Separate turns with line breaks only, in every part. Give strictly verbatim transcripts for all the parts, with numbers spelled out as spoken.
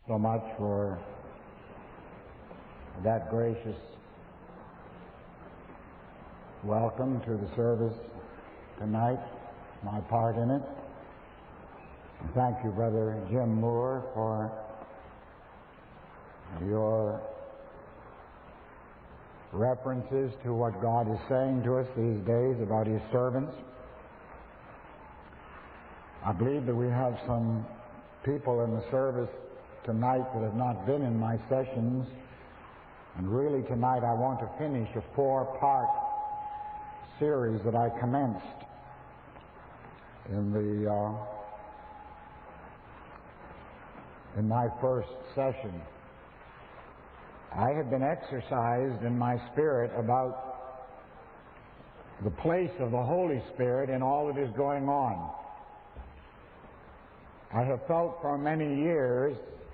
so much for that gracious welcome to the service tonight, my part in it. And thank you, Brother Jim Moore, for your references to what God is saying to us these days about His servants. I believe that we have some people in the service tonight that have not been in my sessions, and really tonight I want to finish a four-part series that I commenced in the uh, in my first session. I have been exercised in my spirit about the place of the Holy Spirit in all that is going on. I have felt for many years,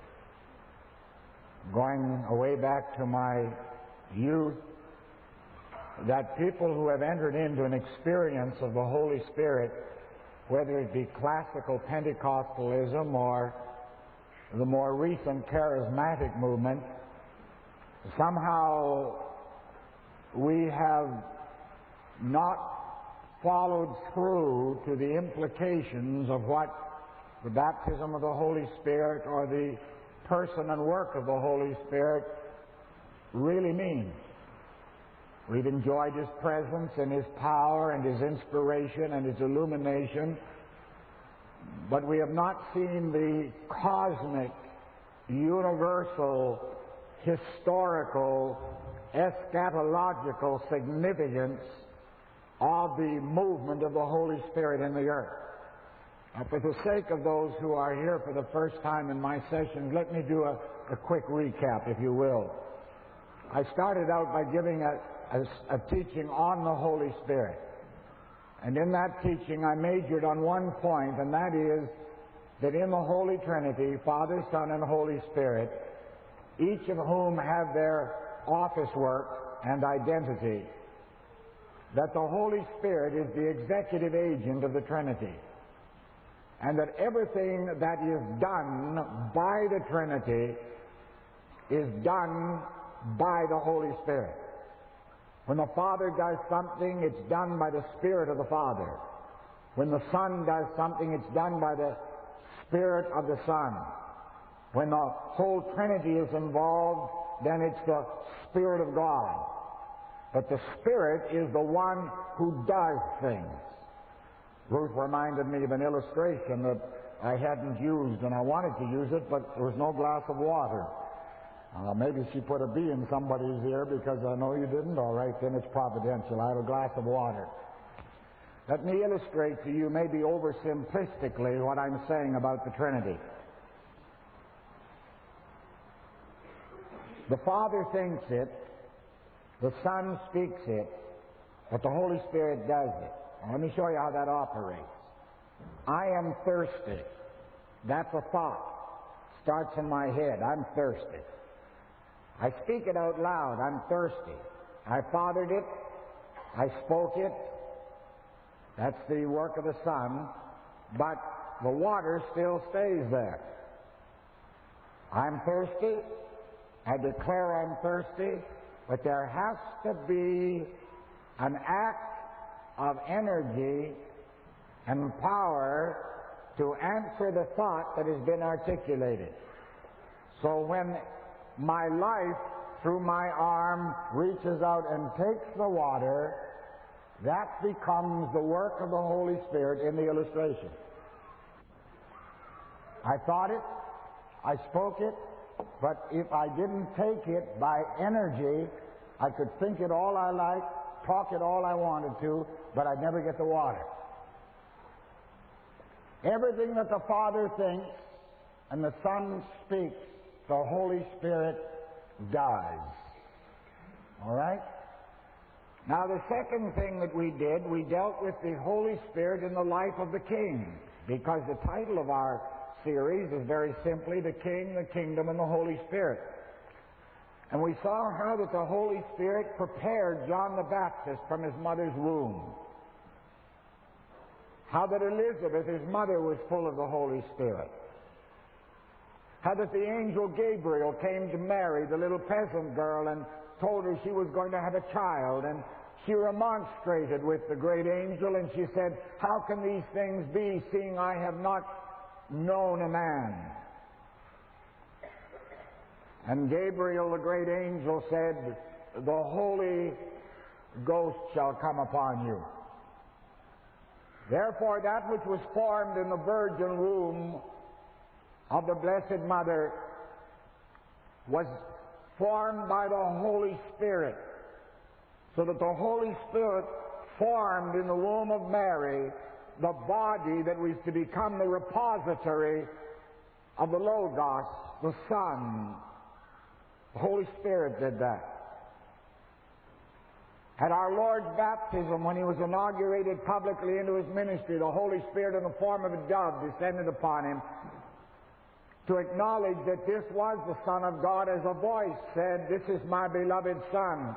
going way back to my youth, that people who have entered into an experience of the Holy Spirit, whether it be classical Pentecostalism or the more recent charismatic movement, somehow we have not followed through to the implications of what the baptism of the Holy Spirit or the person and work of the Holy Spirit really means. We've enjoyed His presence and His power and His inspiration and His illumination, but we have not seen the cosmic, universal, historical, eschatological significance of the movement of the Holy Spirit in the earth. Now, for the sake of those who are here for the first time in my sessions, let me do a, a quick recap, if you will. I started out by giving a, a, a teaching on the Holy Spirit. And in that teaching, I majored on one point, and that is that in the Holy Trinity, Father, Son, and Holy Spirit, each of whom have their office work and identity, that the Holy Spirit is the executive agent of the Trinity, and that everything that is done by the Trinity is done by the Holy Spirit. When the Father does something, it's done by the Spirit of the Father. When the Son does something, it's done by the Spirit of the Son. When the whole Trinity is involved, then it's the Spirit of God. But the Spirit is the one who does things. Ruth reminded me of an illustration that I hadn't used, and I wanted to use it, but there was no glass of water. Uh, maybe she put a bee in somebody's ear because I know you didn't. All right, then it's providential. I have a glass of water. Let me illustrate to you, maybe oversimplistically, what I'm saying about the Trinity. The Father thinks it, the Son speaks it, but the Holy Spirit does it. Now, let me show you how that operates. I am thirsty. That's a thought. Starts in my head. I'm thirsty. I speak it out loud. I'm thirsty. I fathered it. I spoke it. That's the work of the Son. But the water still stays there. I'm thirsty. I declare I'm thirsty. But there has to be an act of energy and power to answer the thought that has been articulated. So when my life, through my arm, reaches out and takes the water, that becomes the work of the Holy Spirit in the illustration. I thought it, I spoke it, but if I didn't take it by energy, I could think it all I liked, talk it all I wanted to, but I'd never get the water. Everything that the Father thinks and the Son speaks, the Holy Spirit does. All right? Now, the second thing that we did, we dealt with the Holy Spirit in the life of the King, because the title of our series is very simply The King, the Kingdom, and the Holy Spirit. And we saw how that the Holy Spirit prepared John the Baptist from his mother's womb. How that Elizabeth, his mother, was full of the Holy Spirit. how that the angel Gabriel came to Mary, the little peasant girl, and told her she was going to have a child, and she remonstrated with the great angel, and she said, "How can these things be, seeing I have not known a man?" And Gabriel, the great angel, said, "The Holy Ghost shall come upon you. Therefore, that which was formed in the virgin womb of the Blessed Mother was formed by the Holy Spirit, so that the Holy Spirit formed in the womb of Mary the body that was to become the repository of the Logos, the Son." The Holy Spirit did that. At our Lord's baptism, when he was inaugurated publicly into his ministry, the Holy Spirit in the form of a dove descended upon him to acknowledge that this was the Son of God, as a voice said, "This is my beloved Son."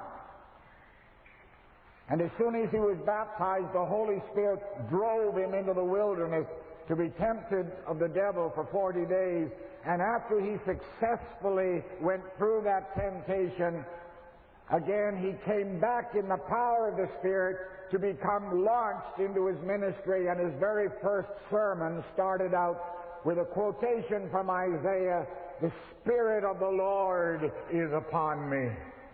And as soon as he was baptized, the Holy Spirit drove him into the wilderness to be tempted of the devil for forty days. And after he successfully went through that temptation, again he came back in the power of the Spirit to become launched into his ministry. And his very first sermon started out with a quotation from Isaiah, "The Spirit of the Lord is upon me."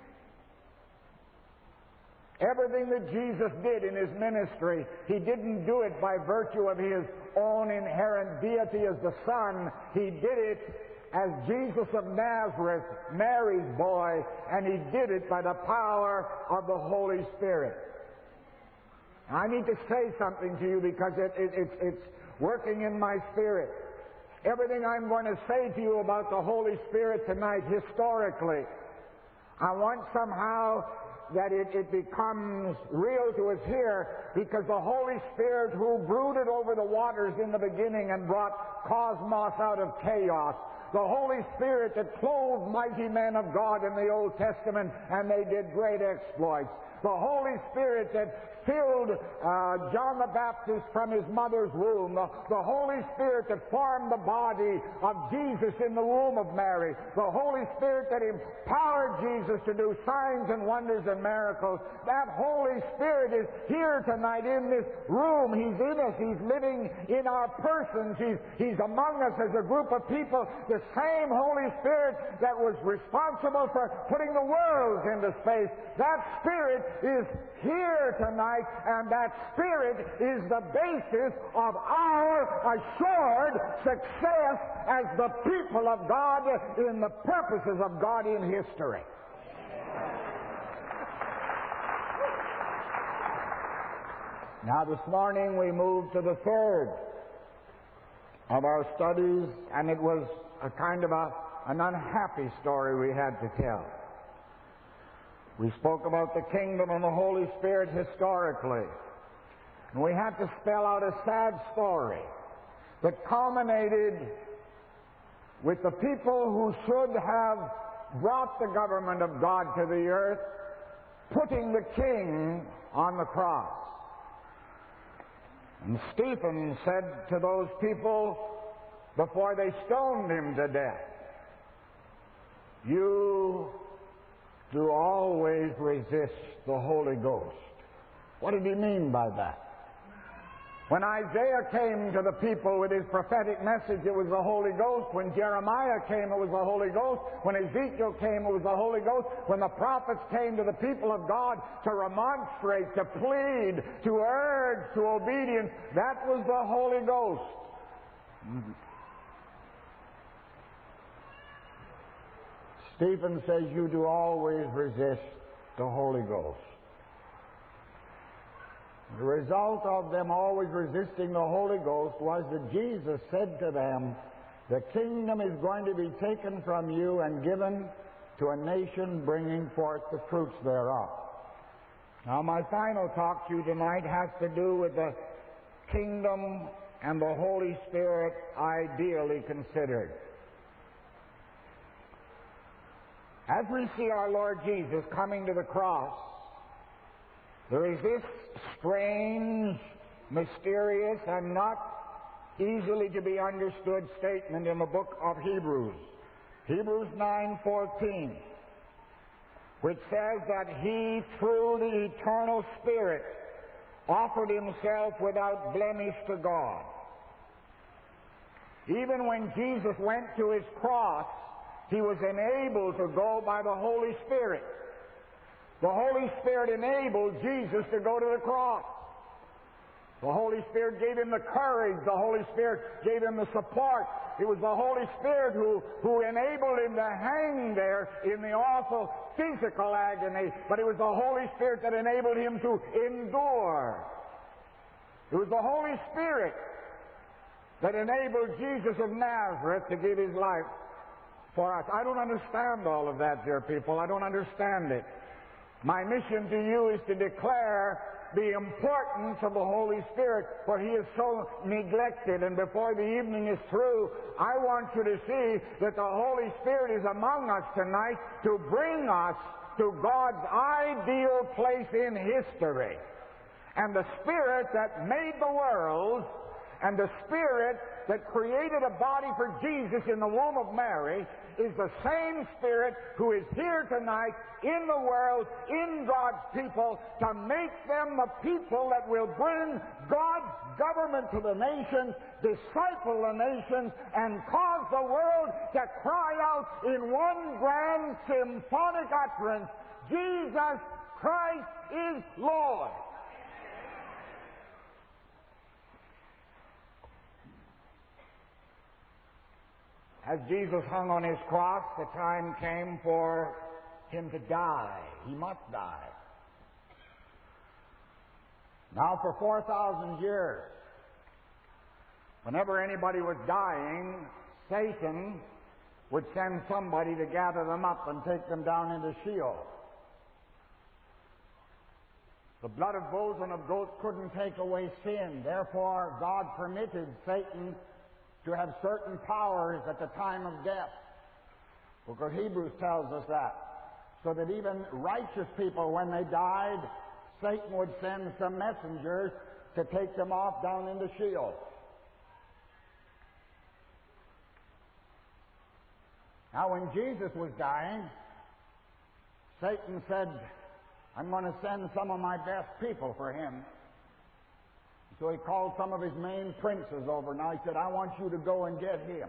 Everything that Jesus did in his ministry, he didn't do it by virtue of his own inherent deity as the Son. He did it as Jesus of Nazareth, Mary's boy, and he did it by the power of the Holy Spirit. I need to say something to you because it, it, it, it's working in my spirit. Everything I'm going to say to you about the Holy Spirit tonight, historically, I want somehow that it, it becomes real to us here, because the Holy Spirit, who brooded over the waters in the beginning and brought cosmos out of chaos, the Holy Spirit that clothed mighty men of God in the Old Testament, and they did great exploits, the Holy Spirit that filled uh, John the Baptist from his mother's womb, the, the Holy Spirit that formed the body of Jesus in the womb of Mary, the Holy Spirit that empowered Jesus to do signs and wonders and miracles, that Holy Spirit is here tonight in this room. He's in us. He's living in our persons. He's, he's among us as a group of people. The same Holy Spirit that was responsible for putting the worlds into space, that Spirit is here tonight. And that Spirit is the basis of our assured success as the people of God in the purposes of God in history. Now this morning we moved to the third of our studies, and it was a kind of a, an unhappy story we had to tell. We spoke about the kingdom and the Holy Spirit historically. And we had to spell out a sad story that culminated with the people who should have brought the government of God to the earth, putting the king on the cross. And Stephen said to those people before they stoned him to death, "You do always resist the Holy Ghost." What did he mean by that? When Isaiah came to the people with his prophetic message, it was the Holy Ghost. When Jeremiah came, it was the Holy Ghost. When Ezekiel came, it was the Holy Ghost. When the prophets came to the people of God to remonstrate, to plead, to urge to obedience, that was the Holy Ghost. Stephen says, "You do always resist the Holy Ghost." The result of them always resisting the Holy Ghost was that Jesus said to them, "The kingdom is going to be taken from you and given to a nation bringing forth the fruits thereof." Now, my final talk to you tonight has to do with the kingdom and the Holy Spirit ideally considered. As we see our Lord Jesus coming to the cross, there is this strange, mysterious, and not easily to be understood statement in the book of Hebrews. Hebrews nine fourteen, which says that he, through the eternal Spirit, offered himself without blemish to God. Even when Jesus went to his cross, he was enabled to go by the Holy Spirit. The Holy Spirit enabled Jesus to go to the cross. The Holy Spirit gave him the courage. The Holy Spirit gave him the support. It was the Holy Spirit who, who enabled him to hang there in the awful physical agony, but it was the Holy Spirit that enabled him to endure. It was the Holy Spirit that enabled Jesus of Nazareth to give his life for us. I don't understand all of that, dear people. I don't understand it. My mission to you is to declare the importance of the Holy Spirit, for he is so neglected. And before the evening is through, I want you to see that the Holy Spirit is among us tonight to bring us to God's ideal place in history. And the Spirit that made the world and the Spirit that created a body for Jesus in the womb of Mary is the same Spirit who is here tonight in the world, in God's people, to make them the people that will bring God's government to the nations, disciple the nations, and cause the world to cry out in one grand symphonic utterance, Jesus Christ is Lord. As Jesus hung on his cross, the time came for him to die. He must die. Now for four thousand years, whenever anybody was dying, Satan would send somebody to gather them up and take them down into Sheol. The blood of bulls and of goats couldn't take away sin. Therefore, God permitted Satan to have certain powers at the time of death. Because Hebrews tells us that. So that even righteous people, when they died, Satan would send some messengers to take them off down into Sheol. Now, when Jesus was dying, Satan said, I'm going to send some of my best people for him. So he called some of his main princes over. Now he said, I want you to go and get him.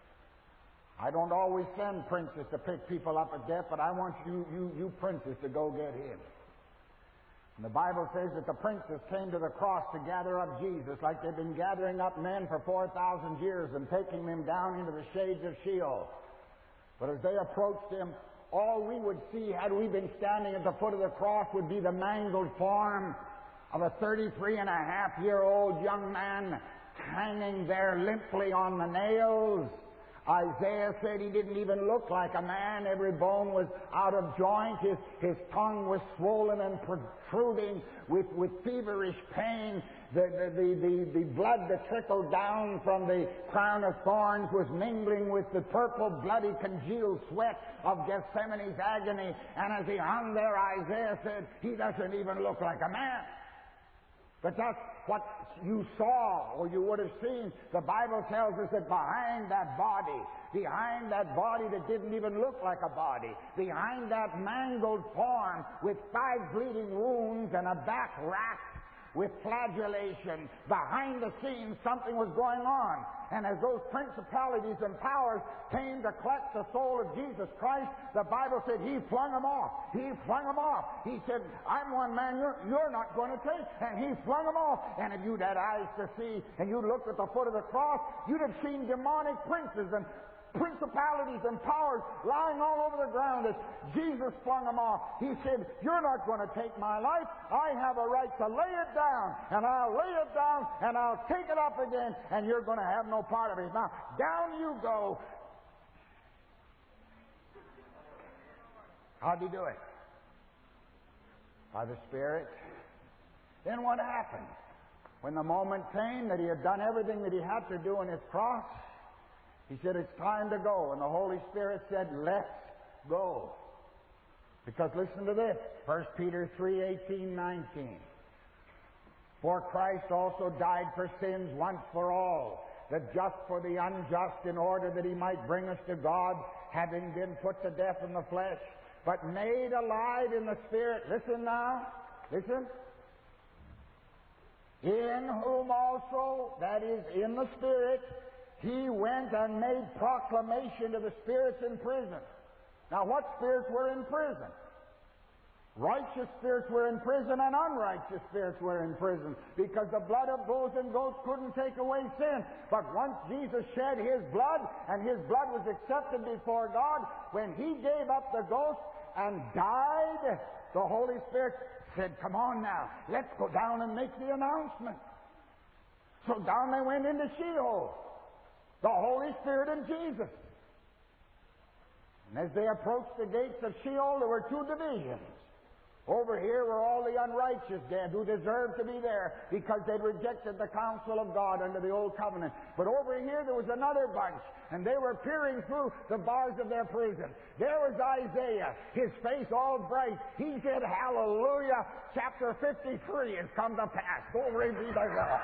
I don't always send princes to pick people up at death, but I want you, you, you princes to go get him. And the Bible says that the princes came to the cross to gather up Jesus, like they've been gathering up men for four thousand years and taking them down into the shades of Sheol. But as they approached him, all we would see, had we been standing at the foot of the cross, would be the mangled form of a thirty-three and a half year old young man hanging there limply on the nails. Isaiah said he didn't even look like a man. Every bone was out of joint. His, his tongue was swollen and protruding with, with feverish pain. The, the, the, the, the blood that trickled down from the crown of thorns was mingling with the purple, bloody, congealed sweat of Gethsemane's agony. And as he hung there, Isaiah said, he doesn't even look like a man. But that's what you saw, or you would have seen. The Bible tells us that behind that body, behind that body that didn't even look like a body, behind that mangled form with five bleeding wounds and a back rack with flagellation, behind the scenes something was going on. And as those principalities and powers came to collect the soul of Jesus Christ, the Bible said he flung them off. He flung them off. He said, I'm one man you're, you're not going to take. And he flung them off. And if you'd had eyes to see and you looked at the foot of the cross, you'd have seen demonic princes and principalities and powers lying all over the ground as Jesus flung them off. He said, you're not going to take my life. I have a right to lay it down, and I'll lay it down, and I'll take it up again, and you're going to have no part of it. Now, down you go. How'd he do it? By the Spirit. Then what happened? When the moment came that he had done everything that he had to do on his cross, he said, it's time to go. And the Holy Spirit said, let's go. Because listen to this, First Peter three, eighteen, nineteen. For Christ also died for sins once for all, the just for the unjust, in order that he might bring us to God, having been put to death in the flesh, but made alive in the Spirit. Listen now. Listen. In whom also, that is, in the Spirit, he went and made proclamation to the spirits in prison. Now, what spirits were in prison? Righteous spirits were in prison and unrighteous spirits were in prison, because the blood of bulls and goats couldn't take away sin. But once Jesus shed his blood, and his blood was accepted before God, when he gave up the ghost and died, the Holy Spirit said, come on now, let's go down and make the announcement. So down they went into Sheol, the Holy Spirit and Jesus. And as they approached the gates of Sheol, there were two divisions. Over here were all the unrighteous dead who deserved to be there because they'd rejected the counsel of God under the old covenant. But over here there was another bunch, and they were peering through the bars of their prison. There was Isaiah, his face all bright. He said, hallelujah, chapter fifty-three has come to pass. Glory be to God.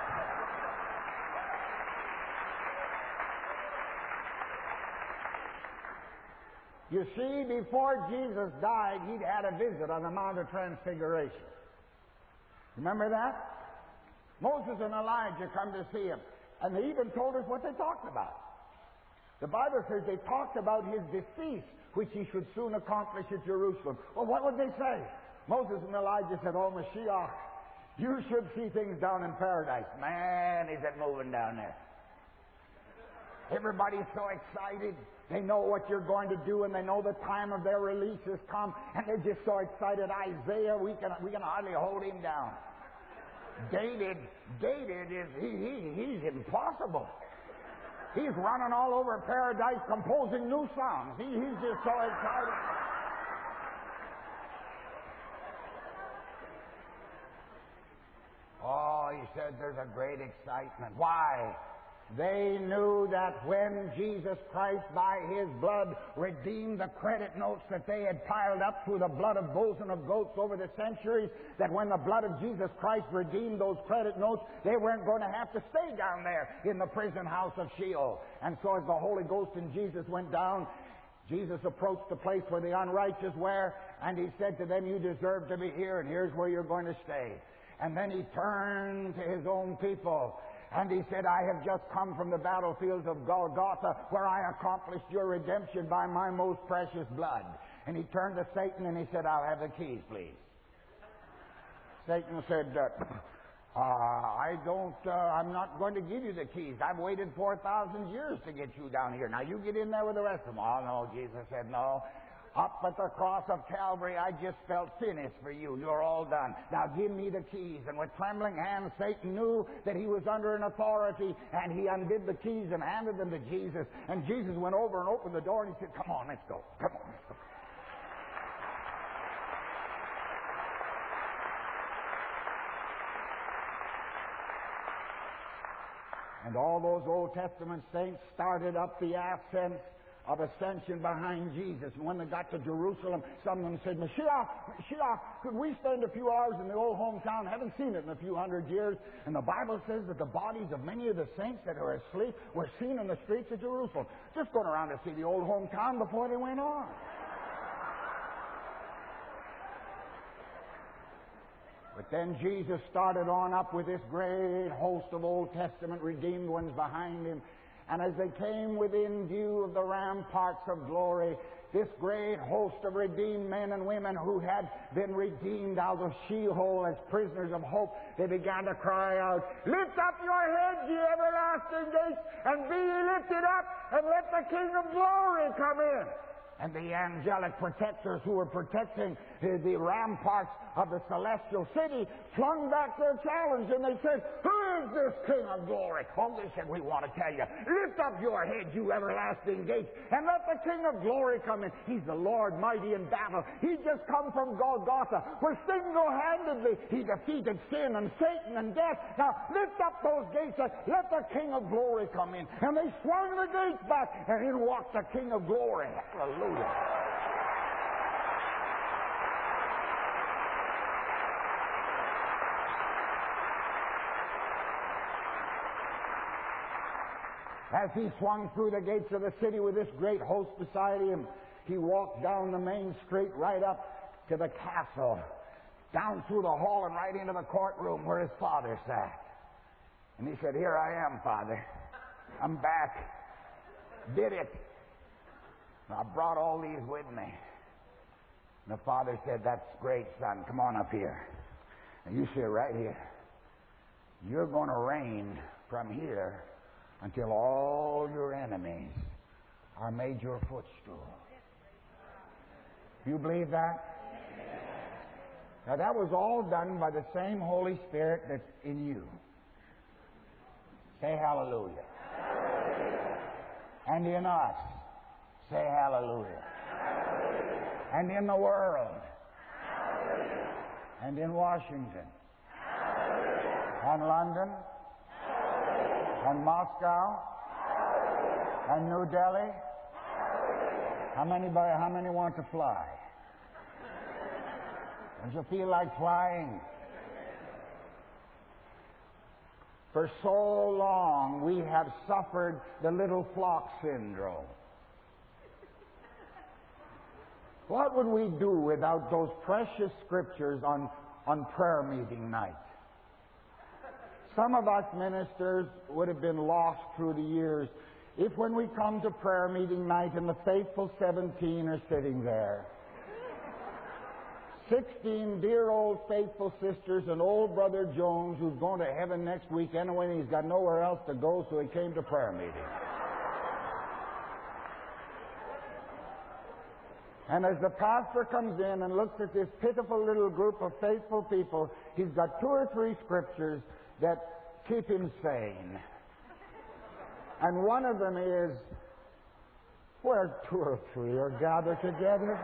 You see, before Jesus died, he'd had a visit on the Mount of Transfiguration. Remember that? Moses and Elijah come to see him, and they even told us what they talked about. The Bible says they talked about his decease, which he should soon accomplish at Jerusalem. Well, what would they say? Moses and Elijah said, oh, Mashiach, you should see things down in paradise. Man, is it moving down there. Everybody's so excited. They know what you're going to do, and they know the time of their release has come, and they're just so excited. Isaiah, we can we can hardly hold him down. David, David is he, he he's impossible. He's running all over paradise composing new songs. He, he's just so excited. Oh, he said there's a great excitement. Why? They knew that when Jesus Christ, by his blood, redeemed the credit notes that they had piled up through the blood of bulls and of goats over the centuries, that when the blood of Jesus Christ redeemed those credit notes, they weren't going to have to stay down there in the prison house of Sheol. And so as the Holy Ghost and Jesus went down, Jesus approached the place where the unrighteous were, and he said to them, you deserve to be here, and here's where you're going to stay. And then he turned to his own people, and he said, I have just come from the battlefields of Golgotha, where I accomplished your redemption by my most precious blood. And he turned to Satan and he said, I'll have the keys, please. Satan said, uh, uh, I don't, uh, I'm not going to give you the keys. I've waited four thousand years to get you down here. Now you get in there with the rest of them. Oh, no, Jesus said, no. Up at the cross of Calvary, I just felt finished for you. You're all done. Now give me the keys. And with trembling hands, Satan knew that he was under an authority, and he undid the keys and handed them to Jesus. And Jesus went over and opened the door, and he said, come on, let's go. Come on, let's go. And all those Old Testament saints started up the ascent of ascension behind Jesus. And when they got to Jerusalem, some of them said, Mashiach, Mashiach, could we spend a few hours in the old hometown? Haven't seen it in a few hundred years. And the Bible says that the bodies of many of the saints that are asleep were seen in the streets of Jerusalem, just going around to see the old hometown before they went on. But then Jesus started on up with this great host of Old Testament redeemed ones behind him. And as they came within view of the ramparts of glory, this great host of redeemed men and women who had been redeemed out of Sheol as prisoners of hope, they began to cry out, lift up your heads, ye everlasting gates, and be ye lifted up, and let the King of glory come in. And the angelic protectors who were protecting the, the ramparts of the celestial city flung back their challenge, and they said, who is this King of glory? Oh, they said, we want to tell you, lift up your head, you everlasting gates, and let the King of glory come in. He's the Lord mighty in battle. He just come from Golgotha, where single-handedly he defeated sin and Satan and death. Now lift up those gates and let the King of glory come in. And they swung the gates back, and in walked the King of glory. Hallelujah. As he swung through the gates of the city with this great host beside him, he walked down the main street right up to the castle, down through the hall and right into the courtroom where his father sat. And he said, "Here I am, Father. I'm back. Did it. I brought all these with me." And the father said, "That's great, son. Come on up here. And you sit right here. You're going to reign from here until all your enemies are made your footstool." You believe that? Now that was all done by the same Holy Spirit that's in you. Say hallelujah. Hallelujah. And in us. Say hallelujah. Hallelujah. And in the world. Hallelujah. And in Washington. Hallelujah. And London. Hallelujah. And Moscow. Hallelujah. And New Delhi. Hallelujah. How many by how many want to fly? Don't you feel like flying? For so long we have suffered the little flock syndrome. What would we do without those precious scriptures on, on prayer meeting night? Some of us ministers would have been lost through the years if when we come to prayer meeting night and the faithful seventeen are sitting there, sixteen dear old faithful sisters and old Brother Jones, who's going to heaven next week anyway, and he's got nowhere else to go, so he came to prayer meeting. And as the pastor comes in and looks at this pitiful little group of faithful people, he's got two or three scriptures that keep him sane. And one of them is, where two or three are gathered together.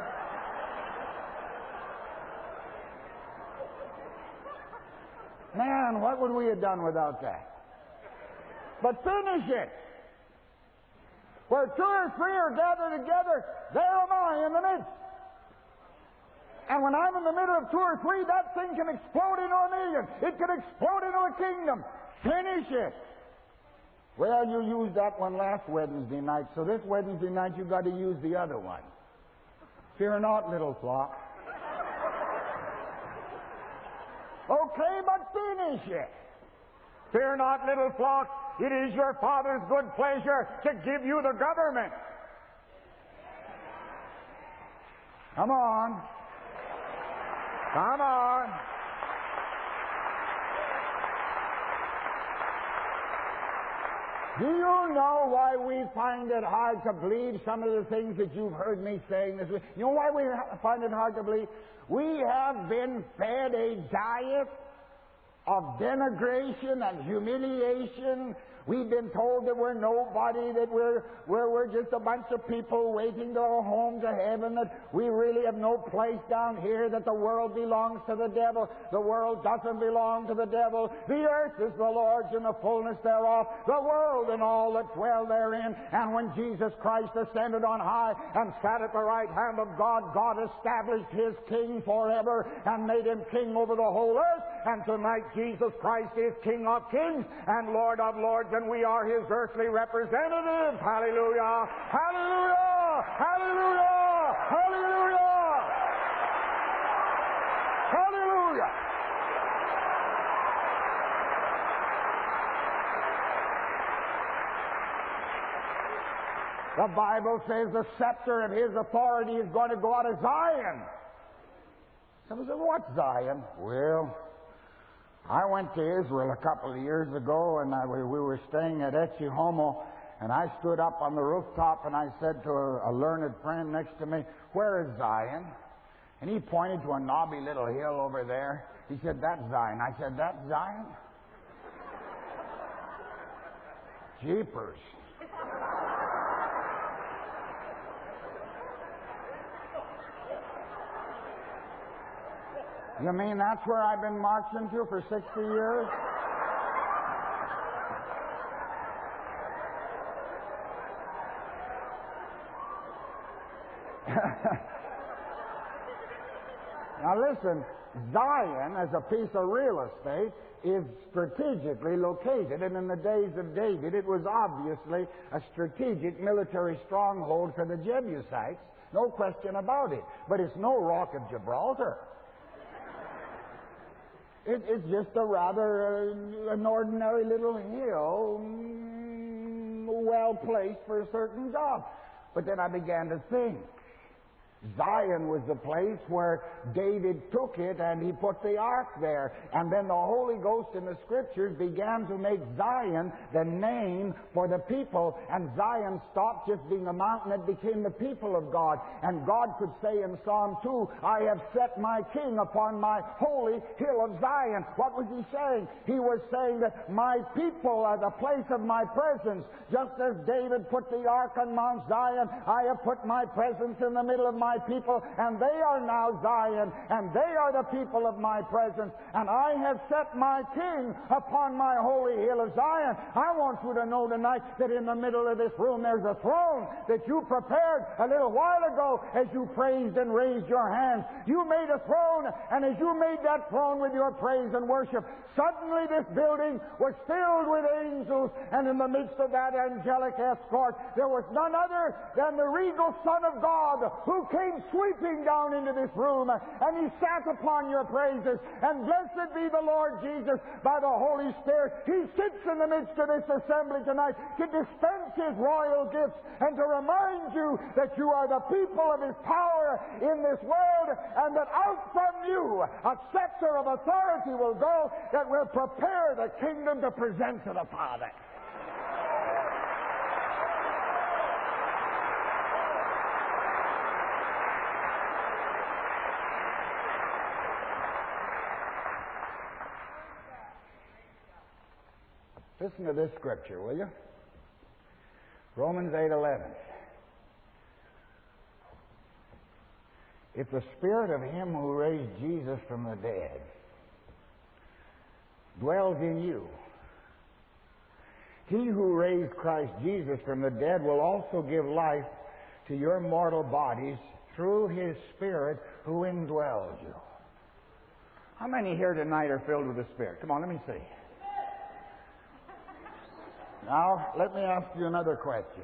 Man, what would we have done without that? But finish it. Where two or three are gathered together, there am I in the midst. And when I'm in the middle of two or three, that thing can explode into a million. It can explode into a kingdom. Finish it. Well, you used that one last Wednesday night, so this Wednesday night you've got to use the other one. Fear not, little flock. Okay, but finish it. Fear not, little flock. It is your Father's good pleasure to give you the government. Come on. Come on. Do you know why we find it hard to believe some of the things that you've heard me saying this week? You know why we find it hard to believe? We have been fed a diet of denigration and humiliation. We've been told that we're nobody, that we're, we're, we're just a bunch of people waiting to go home to heaven, that we really have no place down here, that the world belongs to the devil. The world doesn't belong to the devil. The earth is the Lord's and the fullness thereof, the world and all that dwell therein. And when Jesus Christ ascended on high and sat at the right hand of God, God established His king forever and made Him king over the whole earth. And tonight Jesus Christ is King of kings and Lord of lords, and we are His earthly representatives. Hallelujah! Hallelujah! Hallelujah! Hallelujah! Hallelujah! The Bible says the scepter of His authority is going to go out of Zion. Someone said, "What's Zion?" Well, I went to Israel a couple of years ago, and I, we were staying at Ecce Homo, and I stood up on the rooftop, and I said to a, a learned friend next to me, "Where is Zion?" And he pointed to a knobby little hill over there. He said, "That's Zion." I said, "That's Zion?" Jeepers. You mean that's where I've been marching to for sixty years? Now listen, Zion, as a piece of real estate, is strategically located, and in the days of David, it was obviously a strategic military stronghold for the Jebusites. No question about it. But it's no Rock of Gibraltar. It, it's just a rather uh, an ordinary little hill, mm, well placed for a certain job. But then I began to think. Zion was the place where David took it and he put the ark there. And then the Holy Ghost in the Scriptures began to make Zion the name for the people. And Zion stopped just being a mountain. It became the people of God. And God could say in Psalm two, I have set my king upon my holy hill of Zion. What was he saying? He was saying that my people are the place of my presence. Just as David put the ark on Mount Zion, I have put my presence in the middle of my people, and they are now Zion, and they are the people of my presence, and I have set my king upon my holy hill of Zion. I want you to know tonight that in the middle of this room there's a throne that you prepared a little while ago as you praised and raised your hands. You made a throne, and as you made that throne with your praise and worship, suddenly this building was filled with angels, and in the midst of that angelic escort there was none other than the regal Son of God, who came sweeping down into this room, and he sat upon your praises. And blessed be the Lord Jesus by the Holy Spirit. He sits in the midst of this assembly tonight to dispense his royal gifts and to remind you that you are the people of his power in this world, and that out from you a scepter of authority will go that will prepare the kingdom to present to the Father. Listen to this scripture, will you? Romans eight eleven. If the Spirit of him who raised Jesus from the dead dwells in you, he who raised Christ Jesus from the dead will also give life to your mortal bodies through his Spirit who indwells you. How many here tonight are filled with the Spirit? Come on, let me see. Now, let me ask you another question.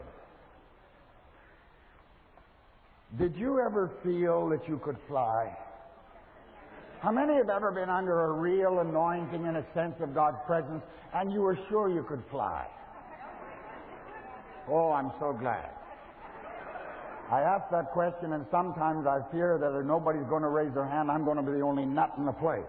Did you ever feel that you could fly? How many have ever been under a real anointing and a sense of God's presence, and you were sure you could fly? Oh, I'm so glad. I ask that question, and sometimes I fear that if nobody's going to raise their hand, I'm going to be the only nut in the place.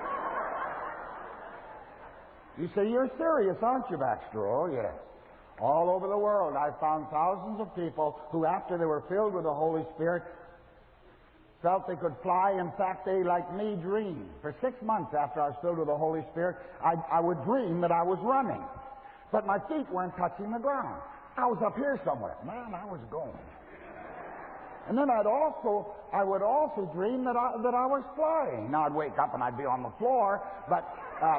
You say, you're serious, aren't you, Baxter? Oh, yes. All over the world, I've found thousands of people who, after they were filled with the Holy Spirit, felt they could fly. In fact, they, like me, dreamed. For six months after I was filled with the Holy Spirit, I, I would dream that I was running. But my feet weren't touching the ground. I was up here somewhere. Man, I was going. And then I'd also, I would also dream that I, that I was flying. Now, I'd wake up and I'd be on the floor, but... Uh,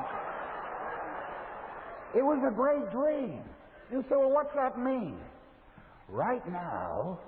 It was a great dream. You say, well, what's that mean? Right now,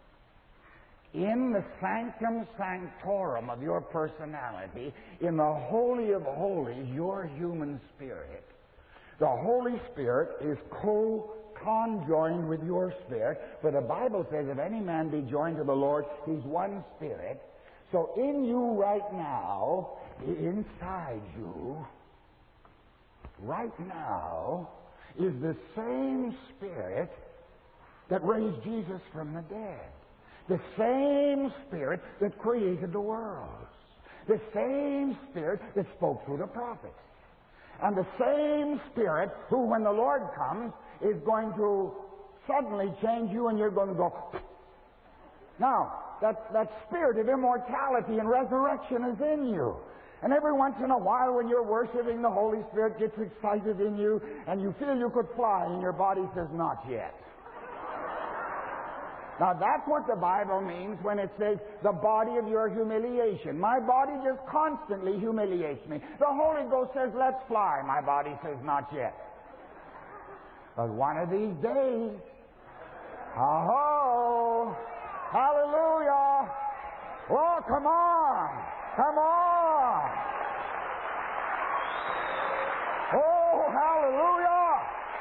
in the sanctum sanctorum of your personality, in the Holy of Holies, your human spirit, the Holy Spirit is co-conjoined with your spirit. For the Bible says, if any man be joined to the Lord, he's one spirit. So in you right now, inside you, right now, is the same Spirit that raised Jesus from the dead. The same Spirit that created the worlds. The same Spirit that spoke through the prophets. And the same Spirit who, when the Lord comes, is going to suddenly change you and you're going to go... Now, that, that Spirit of immortality and resurrection is in you. And every once in a while when you're worshiping, the Holy Spirit gets excited in you and you feel you could fly and your body says, not yet. Now that's what the Bible means when it says, the body of your humiliation. My body just constantly humiliates me. The Holy Ghost says, let's fly. My body says, not yet. But one of these days, oh, hallelujah. Oh, come on. Come on! Oh, hallelujah!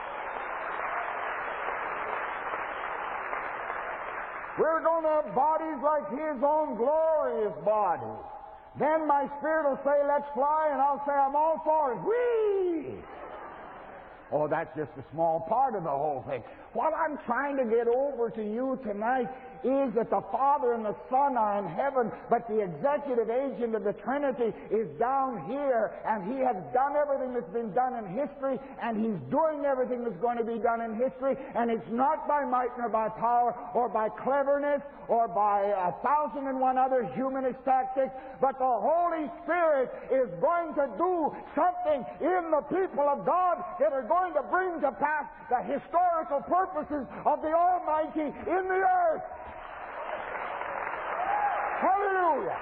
We're going to have bodies like His own glorious body. Then my spirit will say, let's fly, and I'll say, I'm all for it. Whee! Oh, that's just a small part of the whole thing. What I'm trying to get over to you tonight is that the Father and the Son are in heaven, but the executive agent of the Trinity is down here, and He has done everything that's been done in history, and He's doing everything that's going to be done in history, and it's not by might nor by power or by cleverness or by a thousand and one other humanist tactics, but the Holy Spirit is going to do something in the people of God that are going to bring to pass the historical purposes of the Almighty in the earth. Hallelujah!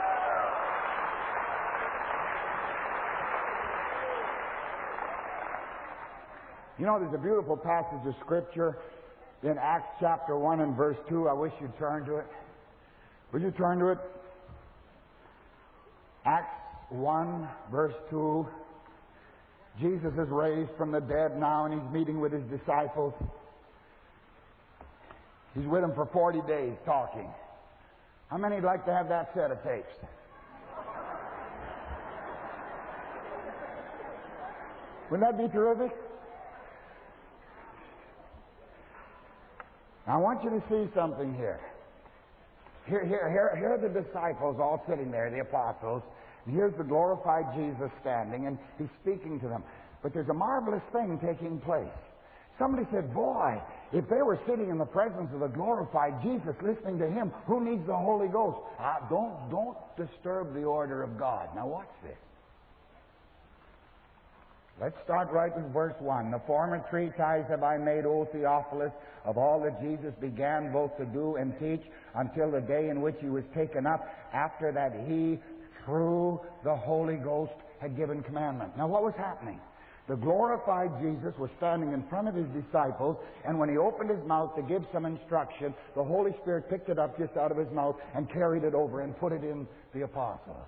You know, there's a beautiful passage of Scripture in Acts chapter one and verse two. I wish you'd turn to it. Would you turn to it? Acts one, verse two. Jesus is raised from the dead now, and He's meeting with His disciples. He's with them for forty days talking. How many would like to have that set of tapes? Wouldn't that be terrific? I want you to see something here. Here, here, here, here are the disciples all sitting there, the apostles. And here's the glorified Jesus standing, and He's speaking to them. But there's a marvelous thing taking place. Somebody said, boy, if they were sitting in the presence of the glorified Jesus, listening to Him, who needs the Holy Ghost? Uh, don't, don't disturb the order of God. Now watch this. Let's start right with verse one. The former three times have I made, O Theophilus, of all that Jesus began both to do and teach until the day in which He was taken up, after that He, through the Holy Ghost, had given commandment. Now what was happening? The glorified Jesus was standing in front of His disciples, and when He opened His mouth to give some instruction, the Holy Spirit picked it up just out of His mouth and carried it over and put it in the apostles.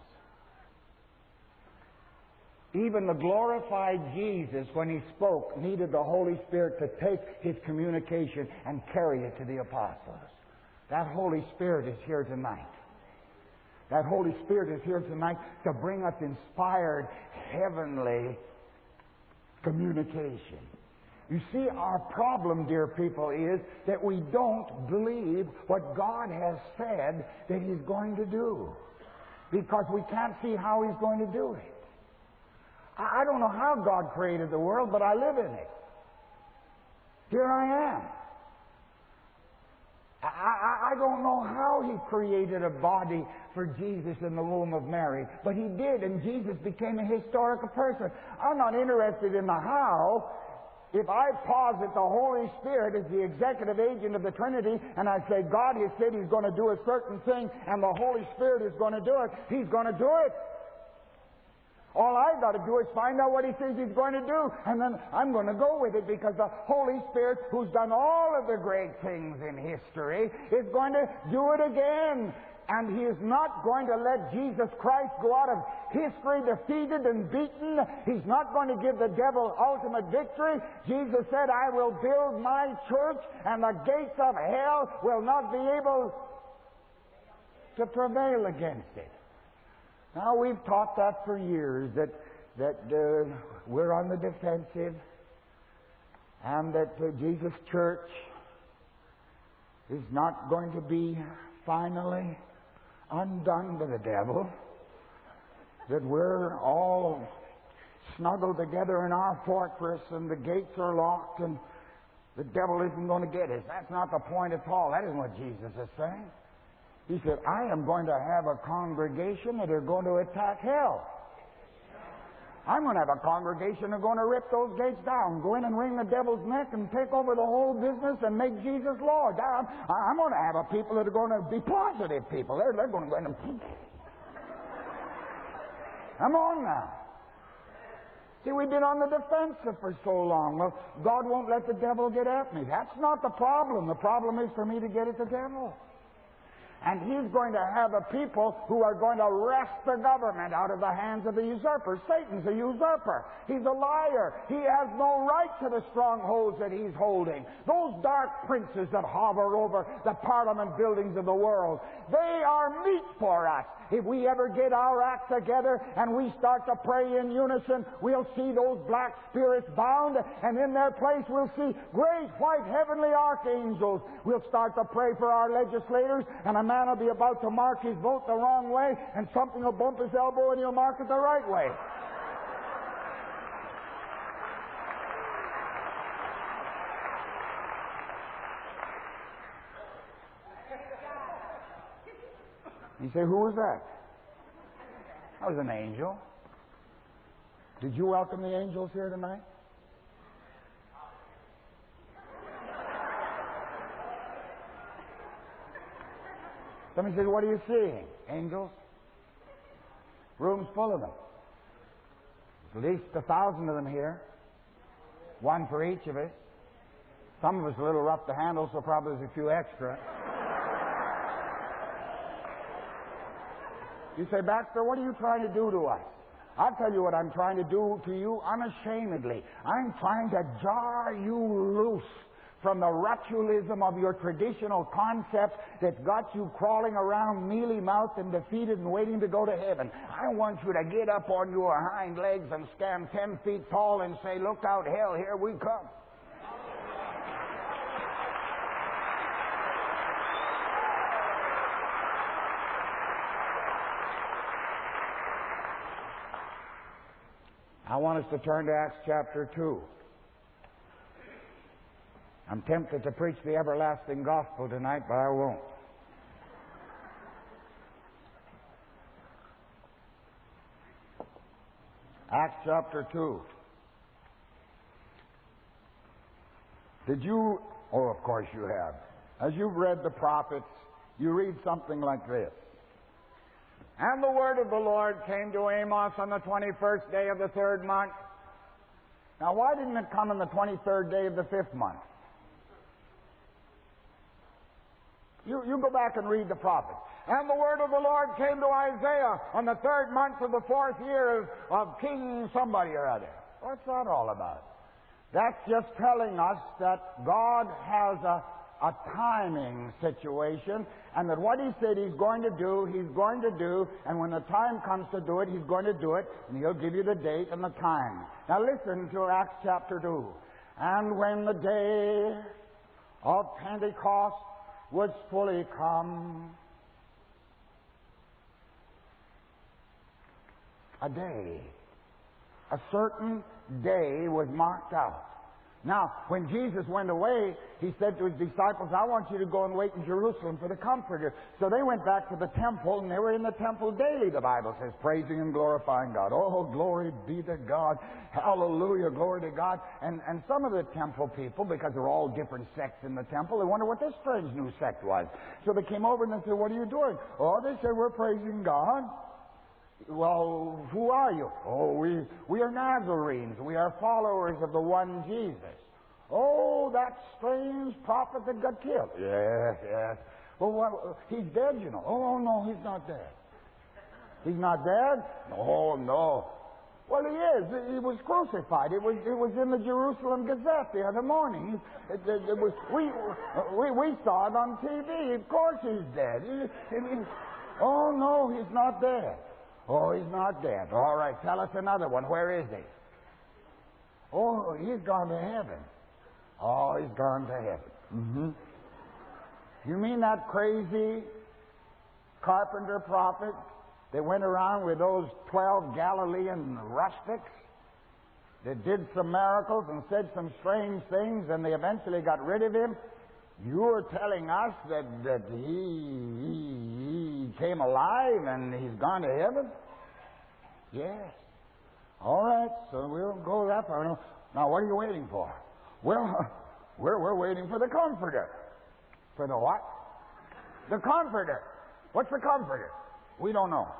Even the glorified Jesus, when He spoke, needed the Holy Spirit to take His communication and carry it to the apostles. That Holy Spirit is here tonight. That Holy Spirit is here tonight to bring us inspired, heavenly communication. You see, our problem, dear people, is that we don't believe what God has said that He's going to do, because we can't see how He's going to do it. I don't know how God created the world, but I live in it. Here I am. I, I, I don't know how He created a body for Jesus in the womb of Mary, but He did, and Jesus became a historical person. I'm not interested in the how. If I posit the Holy Spirit as the executive agent of the Trinity, and I say God has said He's going to do a certain thing, and the Holy Spirit is going to do it, He's going to do it. All I've got to do is find out what He says He's going to do, and then I'm going to go with it, because the Holy Spirit, who's done all of the great things in history, is going to do it again. And He is not going to let Jesus Christ go out of history defeated and beaten. He's not going to give the devil ultimate victory. Jesus said, I will build my church, and the gates of hell will not be able to prevail against it. Now, we've taught that for years, that, that uh, we're on the defensive, and that uh, Jesus' church is not going to be finally undone by the devil, that we're all snuggled together in our fortress, and the gates are locked, and the devil isn't going to get us. That's not the point at all. That isn't what Jesus is saying. He said, I am going to have a congregation that are going to attack hell. I'm going to have a congregation that are going to rip those gates down, go in and wring the devil's neck and take over the whole business and make Jesus Lord. I'm, I'm going to have a people that are going to be positive people. They're, they're going to go in and... Come on now. See, we've been on the defensive for so long. Well, God won't let the devil get at me. That's not the problem. The problem is for me to get at the devil. And he's going to have a people who are going to wrest the government out of the hands of the usurpers. Satan's a usurper. He's a liar. He has no right to the strongholds that he's holding. Those dark princes that hover over the parliament buildings of the world, they are meat for us. If we ever get our act together and we start to pray in unison, we'll see those black spirits bound, and in their place we'll see great white heavenly archangels. We'll start to pray for our legislators, and a man will be about to mark his vote the wrong way, and something will bump his elbow and he'll mark it the right way. You say, who was that? That was an angel. Did you welcome the angels here tonight? Somebody said, what are you seeing? Angels? Room's full of them. At least a thousand of them here. One for each of us. Some of us a little rough to handle, so probably there's a few extra. You say, Baxter, what are you trying to do to us? I'll tell you what I'm trying to do to you unashamedly. I'm trying to jar you loose from the ritualism of your traditional concepts that's got you crawling around mealy-mouthed and defeated and waiting to go to heaven. I want you to get up on your hind legs and stand ten feet tall and say, look out, hell, here we come. I want us to turn to Acts chapter two. I'm tempted to preach the everlasting gospel tonight, but I won't. Acts chapter two. Did you, oh, of course you have. As you've read the prophets, you read something like this. And the word of the Lord came to Amos on the twenty-first day of the third month. Now, why didn't it come on the twenty-third day of the fifth month? You, you go back and read the prophet. And the word of the Lord came to Isaiah on the third month of the fourth year of, of King somebody or other. What's that all about? That's just telling us that God has a, a timing situation, and that what he said he's going to do, he's going to do, and when the time comes to do it, he's going to do it, and he'll give you the date and the time. Now listen to Acts chapter two. And when the day of Pentecost was fully come, a day, a certain day was marked out. Now, when Jesus went away, he said to his disciples, I want you to go and wait in Jerusalem for the Comforter. So they went back to the temple, and they were in the temple daily, the Bible says, praising and glorifying God. Oh, glory be to God. Hallelujah, glory to God. And, and some of the temple people, because they're all different sects in the temple, they wonder what this strange new sect was. So they came over and they said, what are you doing? Oh, they said, we're praising God. Well, who are you? Oh, we, we are Nazarenes. We are followers of the one Jesus. Oh, that strange prophet that got killed. Yes, yes. Well, what, he's dead, you know. Oh, no, he's not dead. He's not dead? No, no. Well, he is. He was crucified. It was, it was in the Jerusalem Gazette the other morning. It, it, it was, we, we, we saw it on T V. Of course he's dead. He, he, he, oh, no, he's not dead. Oh, he's not dead. All right, tell us another one. Where is he? Oh, he's gone to heaven. Oh, he's gone to heaven. Mm-hmm. You mean that crazy carpenter prophet that went around with those twelve Galilean rustics that did some miracles and said some strange things, and they eventually got rid of him? You're telling us that, that he, he, he came alive and he's gone to heaven? Yes. All right, so we'll go that far. Now, what are you waiting for? Well, we're, we're waiting for the Comforter. For the what? The Comforter. What's the Comforter? We don't know.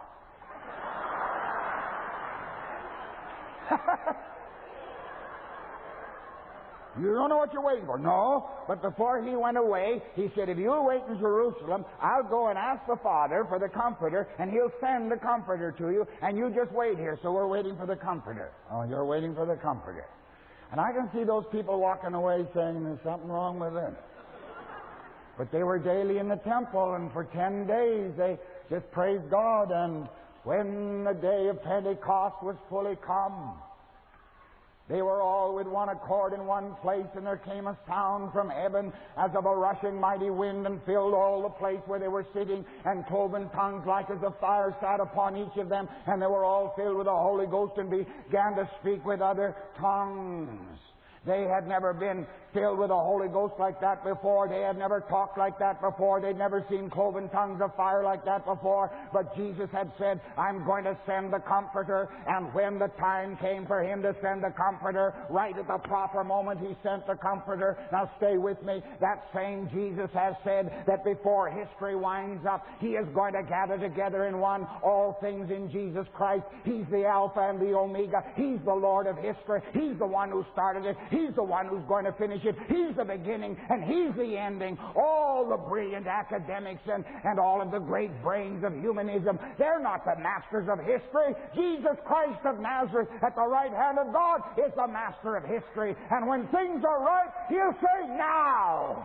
You don't know what you're waiting for. No, but before he went away, he said, if you'll wait in Jerusalem, I'll go and ask the Father for the Comforter, and he'll send the Comforter to you, and you just wait here. So we're waiting for the Comforter. Oh, you're waiting for the Comforter. And I can see those people walking away saying there's something wrong with them. But they were daily in the temple, and for ten days they just praised God. And when the day of Pentecost was fully come, they were all with one accord in one place, and there came a sound from heaven as of a rushing mighty wind, and filled all the place where they were sitting, and cloven tongues like as a fire sat upon each of them, and they were all filled with the Holy Ghost, and began to speak with other tongues. They had never been filled with the Holy Ghost like that before. They had never talked like that before. They'd never seen cloven tongues of fire like that before. But Jesus had said, I'm going to send the Comforter. And when the time came for him to send the Comforter, right at the proper moment, he sent the Comforter. Now stay with me. That same Jesus has said that before history winds up, he is going to gather together in one all things in Jesus Christ. He's the Alpha and the Omega. He's the Lord of history. He's the one who started it. He's the one who's going to finish it. He's the beginning and he's the ending. All the brilliant academics and, and all of the great brains of humanism, they're not the masters of history. Jesus Christ of Nazareth at the right hand of God is the master of history. And when things are right, he'll say, now.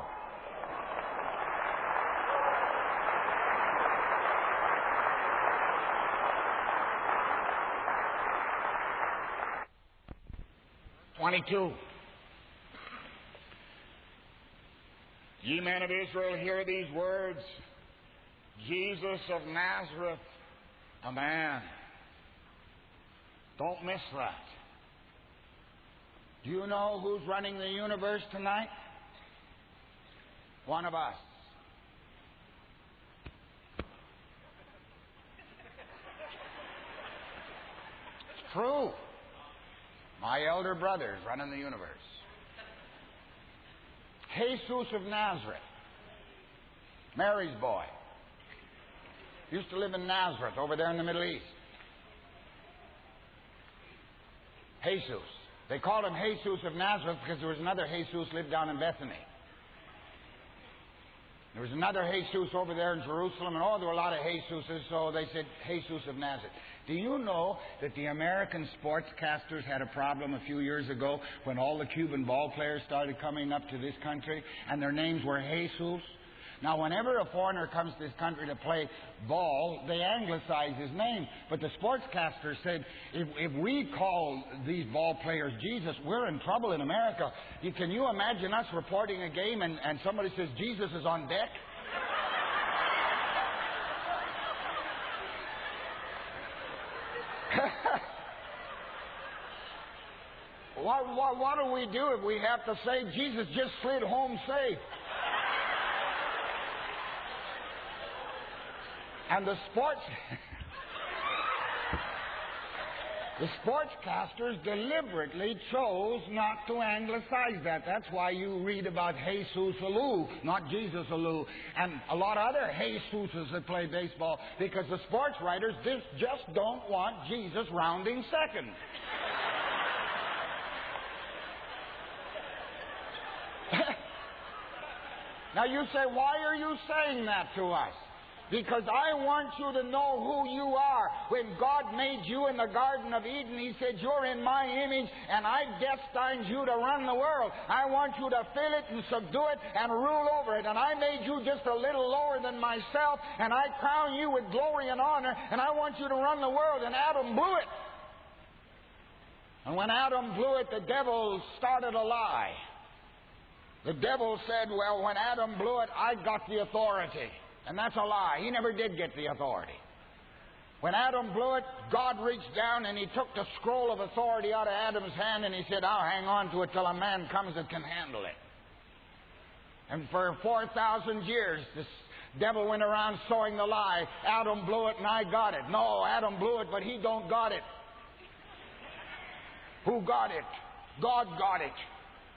twenty-two. Ye men of Israel, hear these words. Jesus of Nazareth, a man. Don't miss that. Do you know who's running the universe tonight? One of us. It's true. My elder brother is running the universe. Jesus of Nazareth, Mary's boy, used to live in Nazareth over there in the Middle East. Jesus. They called him Jesus of Nazareth because there was another Jesus lived down in Bethany. There was another Jesus over there in Jerusalem, and oh, there were a lot of Jesuses, so they said Jesus of Nazareth. Do you know that the American sportscasters had a problem a few years ago when all the Cuban ball players started coming up to this country, and their names were Jesus? Now, whenever a foreigner comes to this country to play ball, they anglicize his name. But the sportscaster said, if, if we call these ball players Jesus, we're in trouble in America. You, can you imagine us reporting a game and, and somebody says Jesus is on deck? what, what, what do we do if we have to say Jesus just slid home safe? And the sports, the sportscasters deliberately chose not to anglicize that. That's why you read about Jesus Alou, not Jesus Alou, and a lot of other Jesuses that play baseball, because the sports writers just, just don't want Jesus rounding second. Now you say, why are you saying that to us? Because I want you to know who you are. When God made you in the Garden of Eden, He said, you're in my image, and I destined you to run the world. I want you to fill it and subdue it and rule over it. And I made you just a little lower than myself, and I crown you with glory and honor, and I want you to run the world. And Adam blew it. And when Adam blew it, the devil started a lie. The devil said, well, when Adam blew it, I got the authority. And that's a lie. He never did get the authority. When Adam blew it, God reached down and He took the scroll of authority out of Adam's hand and He said, I'll hang on to it till a man comes that can handle it. And for four thousand years, this devil went around sowing the lie. Adam blew it and I got it. No, Adam blew it, but he don't got it. Who got it? God got it.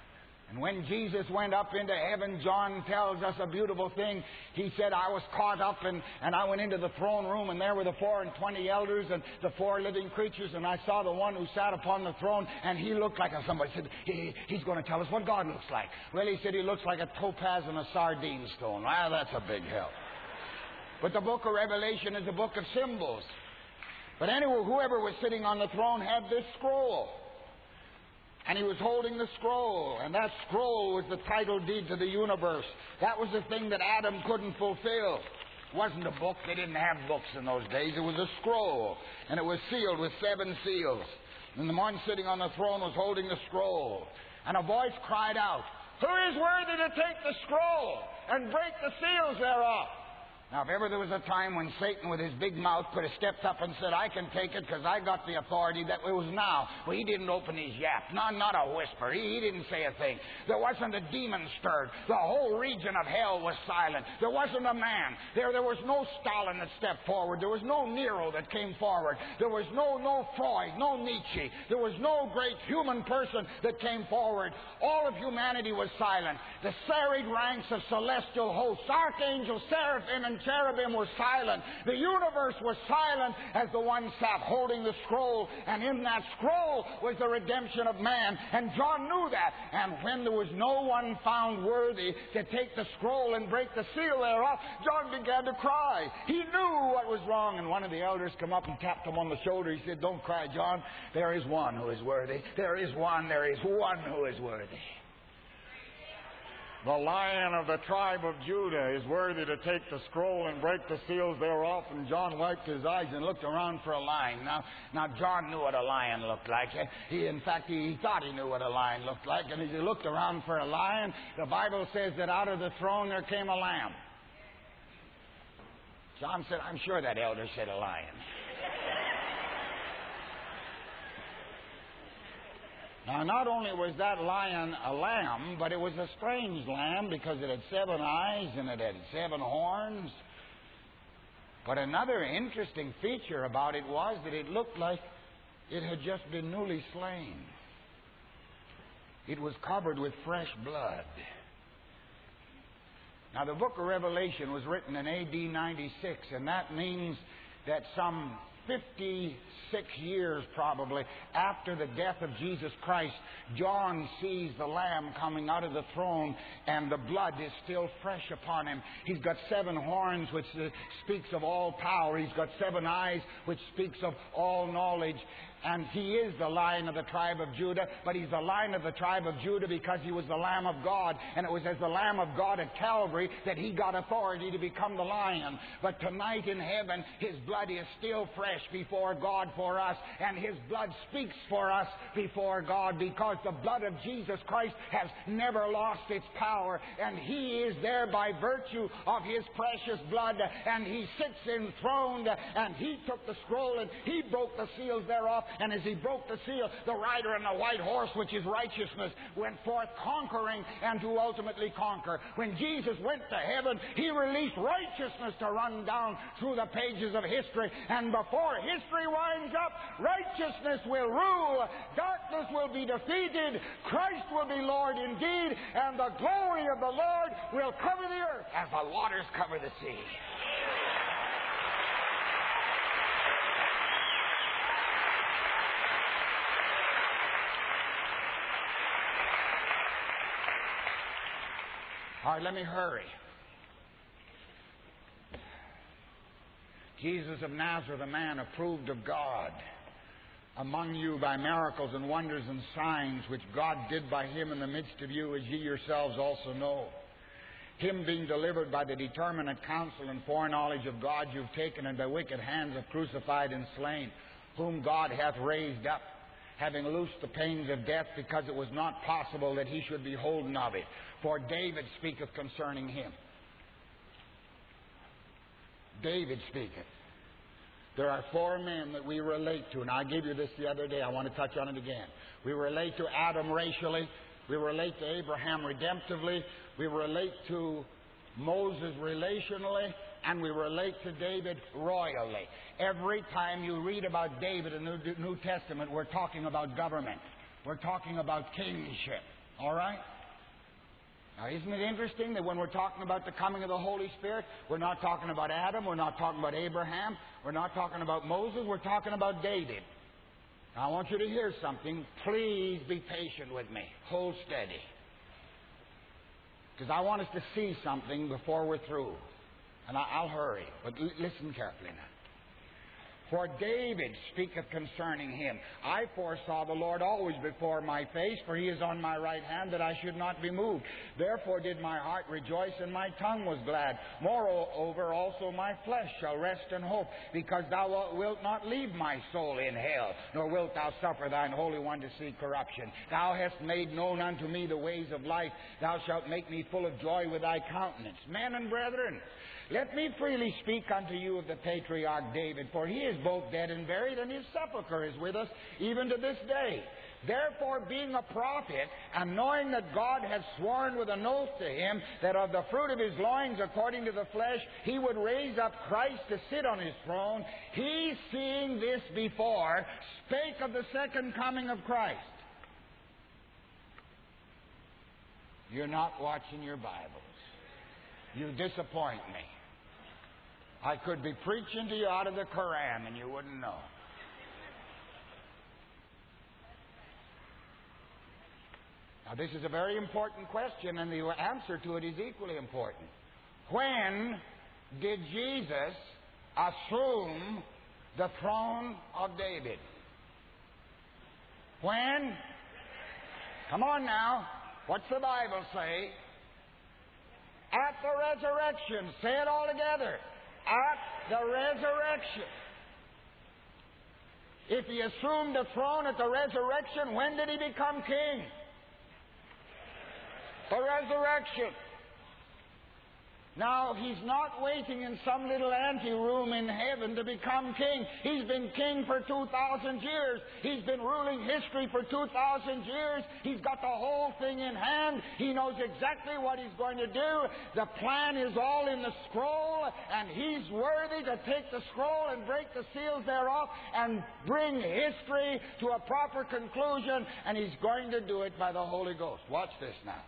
And when Jesus went up into heaven, John tells us a beautiful thing. He said, I was caught up and, and I went into the throne room, and there were the four and twenty elders and the four living creatures, and I saw the one who sat upon the throne, and he looked like a, somebody said, he, he's going to tell us what God looks like. Well, he said he looks like a topaz and a sardine stone. Well, that's a big help. But the book of Revelation is a book of symbols. But anyway, whoever was sitting on the throne had this scroll. And he was holding the scroll, and that scroll was the title deed to the universe. That was the thing that Adam couldn't fulfill. It wasn't a book. They didn't have books in those days. It was a scroll, and it was sealed with seven seals. And the one sitting on the throne was holding the scroll. And a voice cried out, "Who is worthy to take the scroll and break the seals thereof?" Now, if ever there was a time when Satan with his big mouth could have stepped up and said, "I can take it because I got the authority," that it was now. Well, he didn't open his yap. Not, not a whisper. He, he didn't say a thing. There wasn't a demon stirred. The whole region of hell was silent. There wasn't a man. There, there was no Stalin that stepped forward. There was no Nero that came forward. There was no, no Freud, no Nietzsche. There was no great human person that came forward. All of humanity was silent. The serried ranks of celestial hosts, archangels, seraphim, and cherubim were silent. The universe was silent as the one sat holding the scroll, and in that scroll was the redemption of man. And John knew that. And when there was no one found worthy to take the scroll and break the seal thereof, John began to cry. He knew what was wrong, and one of the elders came up and tapped him on the shoulder. He said, "Don't cry, John. There is one who is worthy. There is one, there is one who is worthy."
The Lion of the tribe of Judah is worthy to take the scroll and break the seals thereof. And John wiped his eyes and looked around for a lion. Now, now John knew what a lion looked like. He, in fact, he, he thought he knew what a lion looked like. And as he looked around for a lion, the Bible says that out of the throne there came a lamb. John said, "I'm sure that elder said a lion." Now, not only was that lion a lamb, but it was a strange lamb because it had seven eyes and it had seven horns. But another interesting feature about it was that it looked like it had just been newly slain. It was covered with fresh blood. Now, the book of Revelation was written in A D ninety-six, and that means that some fifty-six years probably after the death of Jesus Christ, John sees the Lamb coming out of the throne, and the blood is still fresh upon him. He's got seven horns, which uh, speaks of all power. He's got seven eyes, which speaks of all knowledge. And he is the Lion of the tribe of Judah, but he's the Lion of the tribe of Judah because he was the Lamb of God. And it was as the Lamb of God at Calvary that he got authority to become the Lion. But tonight in heaven, his blood is still fresh before God for us. And his blood speaks for us before God because the blood of Jesus Christ has never lost its power. And he is there by virtue of his precious blood. And he sits enthroned, and he took the scroll and he broke the seals thereof. And as he broke the seal, the rider on the white horse, which is righteousness, went forth conquering and to ultimately conquer. When Jesus went to heaven, he released righteousness to run down through the pages of history. And before history winds up, righteousness will rule, darkness will be defeated, Christ will be Lord indeed, and the glory of the Lord will cover the earth as the waters cover the sea. All right, let me hurry. Jesus of Nazareth, a man approved of God among you by miracles and wonders and signs which God did by him in the midst of you, as ye yourselves also know. Him being delivered by the determinate counsel and foreknowledge of God, you've taken, and by wicked hands have crucified and slain, whom God hath raised up, having loosed the pains of death, because it was not possible that he should be holden of it. For David speaketh concerning him. David speaketh. There are four men that we relate to, and I gave you this the other day. I want to touch on it again. We relate to Adam racially. We relate to Abraham redemptively. We relate to Moses relationally. And we relate to David royally. Every time you read about David in the New Testament, we're talking about government. We're talking about kingship. All right?
Now, isn't it interesting that when we're talking about the coming of the Holy Spirit, we're not talking about Adam, we're not talking about Abraham, we're not talking about Moses, we're talking about David. Now, I want you to hear something. Please be patient with me. Hold steady. Because I want us to see something before we're through. And I'll hurry, but l- listen carefully now. For David speaketh concerning him, I foresaw the Lord always before my face, for he is on my right hand, that I should not be moved. Therefore did my heart rejoice, and my tongue was glad. Moreover also my flesh shall rest in hope, because thou wilt not leave my soul in hell, nor wilt thou suffer thine Holy One to see corruption. Thou hast made known unto me the ways of life. Thou shalt make me full of joy with thy countenance. Men and brethren, let me freely speak unto you of the patriarch David, for he is both dead and buried, and his sepulchre is with us even to this day. Therefore, being a prophet, and knowing that God had sworn with an oath to him that of the fruit of his loins, according to the flesh, he would raise up Christ to sit on his throne, he, seeing this before, spake of the second coming of Christ. You're not watching your Bibles. You disappoint me. I could be preaching to you out of the Quran and you wouldn't know. Now, this is a very important question, and the answer to it is equally important. When did Jesus assume the throne of David? When? Come on now. What's the Bible say? At the resurrection. Say it all together. At the resurrection. If he assumed the throne at the resurrection, when did he become king? The resurrection. Now, he's not waiting in some little anteroom in heaven to become king. He's been king for two thousand years. He's been ruling history for two thousand years. He's got the whole thing in hand. He knows exactly what he's going to do. The plan is all in the scroll, and he's worthy to take the scroll and break the seals thereof and bring history to a proper conclusion, and he's going to do it by the Holy Ghost. Watch this now.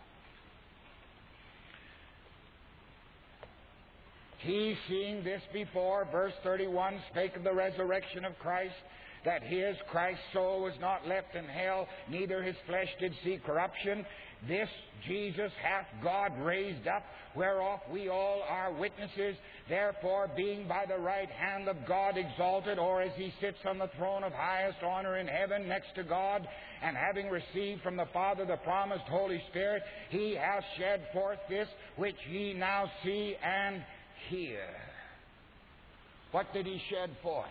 He, seeing this before, verse thirty-one, spake of the resurrection of Christ, that his, Christ's soul, was not left in hell, neither his flesh did see corruption. This Jesus hath God raised up, whereof we all are witnesses. Therefore, being by the right hand of God exalted, or as he sits on the throne of highest honor in heaven next to God, and having received from the Father the promised Holy Spirit, he hath shed forth this which ye now see and hear. What did he shed forth?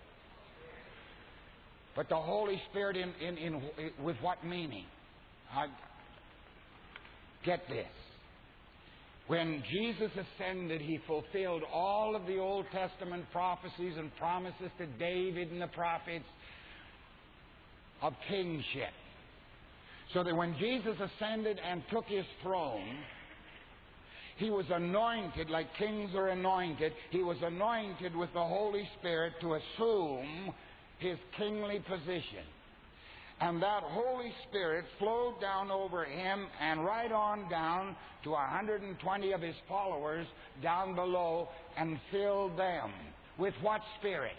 But the Holy Spirit in, in, in, with what meaning? I, get this. When Jesus ascended, he fulfilled all of the Old Testament prophecies and promises to David and the prophets of kingship. So that when Jesus ascended and took his throne, he was anointed like kings are anointed. He was anointed with the Holy Spirit to assume his kingly position. And that Holy Spirit flowed down over him and right on down to one hundred twenty of his followers down below and filled them. With what Spirit?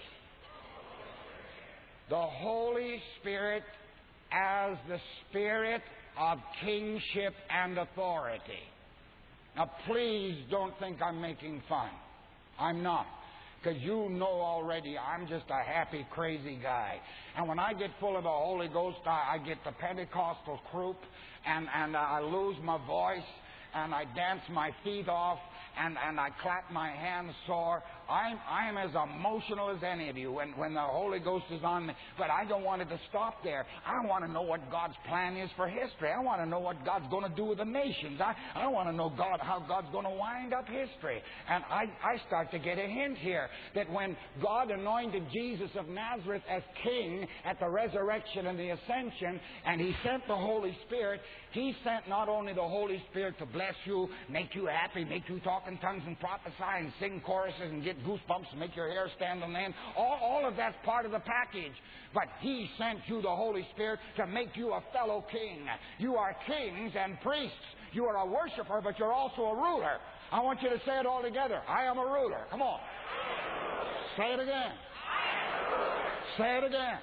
The Holy Spirit as the Spirit of kingship and authority. Now, please don't think I'm making fun. I'm not. Because you know already I'm just a happy, crazy guy. And when I get full of the Holy Ghost, I, I get the Pentecostal croup, and, and I lose my voice, and I dance my feet off, and, and I clap my hands sore. I'm, I'm as emotional as any of you when, when the Holy Ghost is on me. But I don't want it to stop there. I want to know what God's plan is for history. I want to know what God's going to do with the nations. I, I want to know God how God's going to wind up history. And I, I start to get a hint here that when God anointed Jesus of Nazareth as king at the resurrection and the ascension, and he sent the Holy Spirit, he sent not only the Holy Spirit to bless you, make you happy, make you talk in tongues and prophesy and sing choruses and get goosebumps and make your hair stand on end. All, all of that's part of the package. But he sent you the Holy Spirit to make you a fellow king. You are kings and priests. You are a worshiper, but you're also a ruler. I want you to say it all together. I am a ruler. Come on. Say it again. Say it again.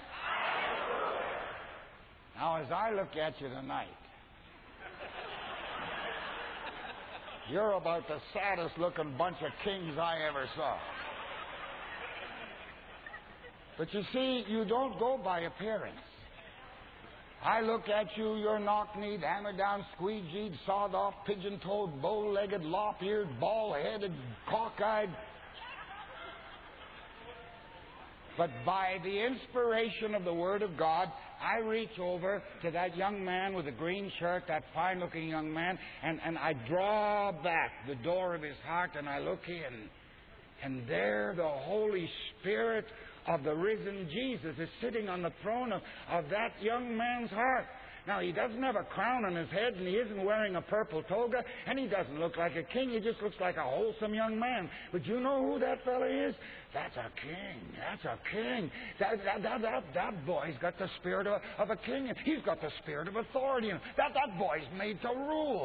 Now, as I look at you tonight, you're about the saddest looking bunch of kings I ever saw. But you see, you don't go by appearance. I look at you, you're knock-kneed, hammer-down, squeegeed, sawed-off, pigeon-toed, bow-legged, lop-eared, bald-headed, cockeyed. But by the inspiration of the Word of God, I reach over to that young man with the green shirt, that fine-looking young man, and, and I draw back the door of his heart and I look in. And there the Holy Spirit of the risen Jesus is sitting on the throne of, of that young man's heart. Now, he doesn't have a crown on his head, and he isn't wearing a purple toga, and he doesn't look like a king. He just looks like a wholesome young man. But you know who that fella is? That's a king. That's a king. That, that, that, that, that boy's got the spirit of, of a king. He's got the spirit of authority. That, that boy's made to rule.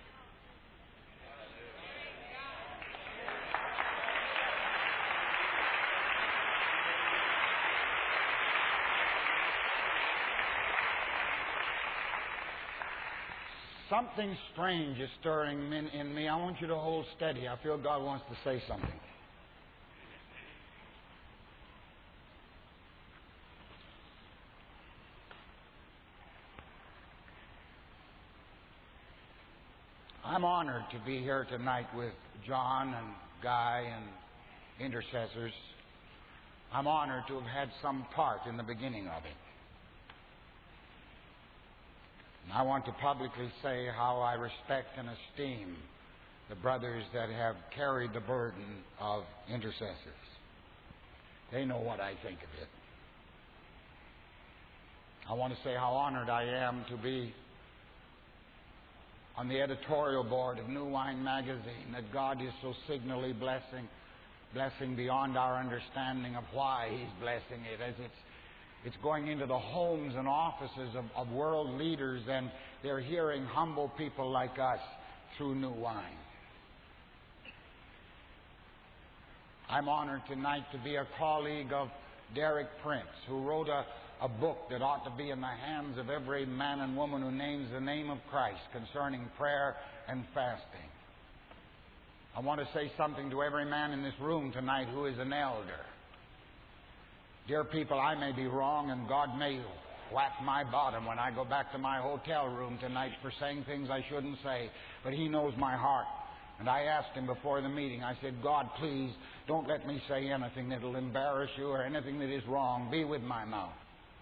Something strange is stirring in, in me. I want you to hold steady. I feel God wants to say something. I'm honored to be here tonight with John and Guy and intercessors. I'm honored to have had some part in the beginning of it. And I want to publicly say how I respect and esteem the brothers that have carried the burden of intercessors. They know what I think of it. I want to say how honored I am to be on the editorial board of New Wine Magazine, that God is so signally blessing, blessing beyond our understanding of why He's blessing it, as it's It's going into the homes and offices of, of world leaders, and they're hearing humble people like us through New Wine. I'm honored tonight to be a colleague of Derek Prince, who wrote a, a book that ought to be in the hands of every man and woman who names the name of Christ concerning prayer and fasting. I want to say something to every man in this room tonight who is an elder. Dear people, I may be wrong, and God may whack my bottom when I go back to my hotel room tonight for saying things I shouldn't say, but He knows my heart. And I asked Him before the meeting, I said, God, please don't let me say anything that will embarrass You or anything that is wrong. Be with my mouth.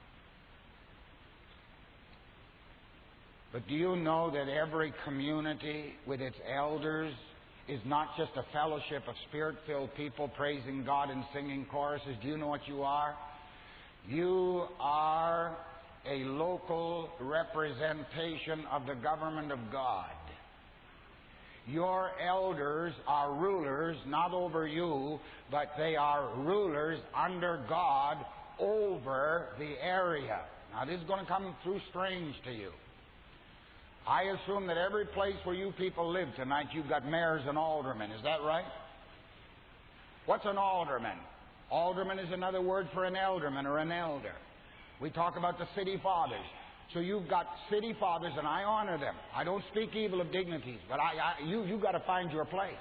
But do you know that every community with its elders is not just a fellowship of Spirit-filled people praising God and singing choruses? Do you know what you are? You are a local representation of the government of God. Your elders are rulers, not over you, but they are rulers under God over the area. Now, this is going to come through strange to you. I assume that every place where you people live tonight, you've got mayors and aldermen. Is that right? What's an alderman? Alderman is another word for an elderman or an elder. We talk about the city fathers. So you've got city fathers, and I honor them. I don't speak evil of dignities, but I, I, you, you've got to find your place.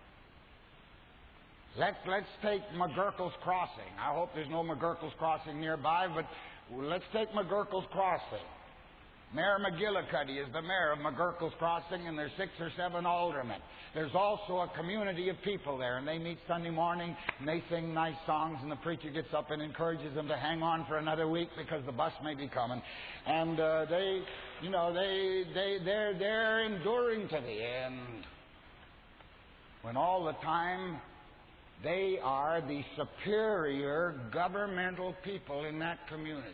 Let's, let's take McGurkle's Crossing. I hope there's no McGurkle's Crossing nearby, but let's take McGurkle's Crossing. Mayor McGillicuddy is the mayor of McGurkle's Crossing, and there's six or seven aldermen. There's also a community of people there, and they meet Sunday morning, and they sing nice songs, and the preacher gets up and encourages them to hang on for another week because the bus may be coming. And uh, they, you know, they, they, they're, they're enduring to the end. When all the time they are the superior governmental people in that community.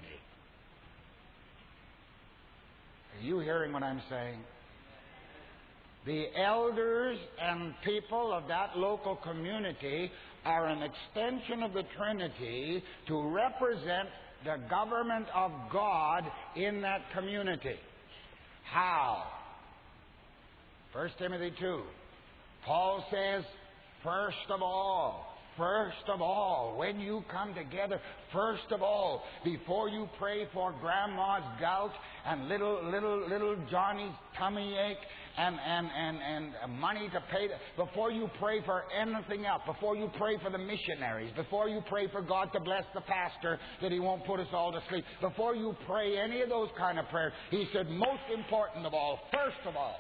Are you hearing what I'm saying? The elders and people of that local community are an extension of the Trinity to represent the government of God in that community. How? First Timothy two. Paul says, first of all, first of all, when you come together, first of all, before you pray for grandma's gout and little little little Johnny's tummy ache and and and and money to pay, before you pray for anything else, before you pray for the missionaries, before you pray for God to bless the pastor that he won't put us all to sleep, before you pray any of those kind of prayers, he said, most important of all, first of all,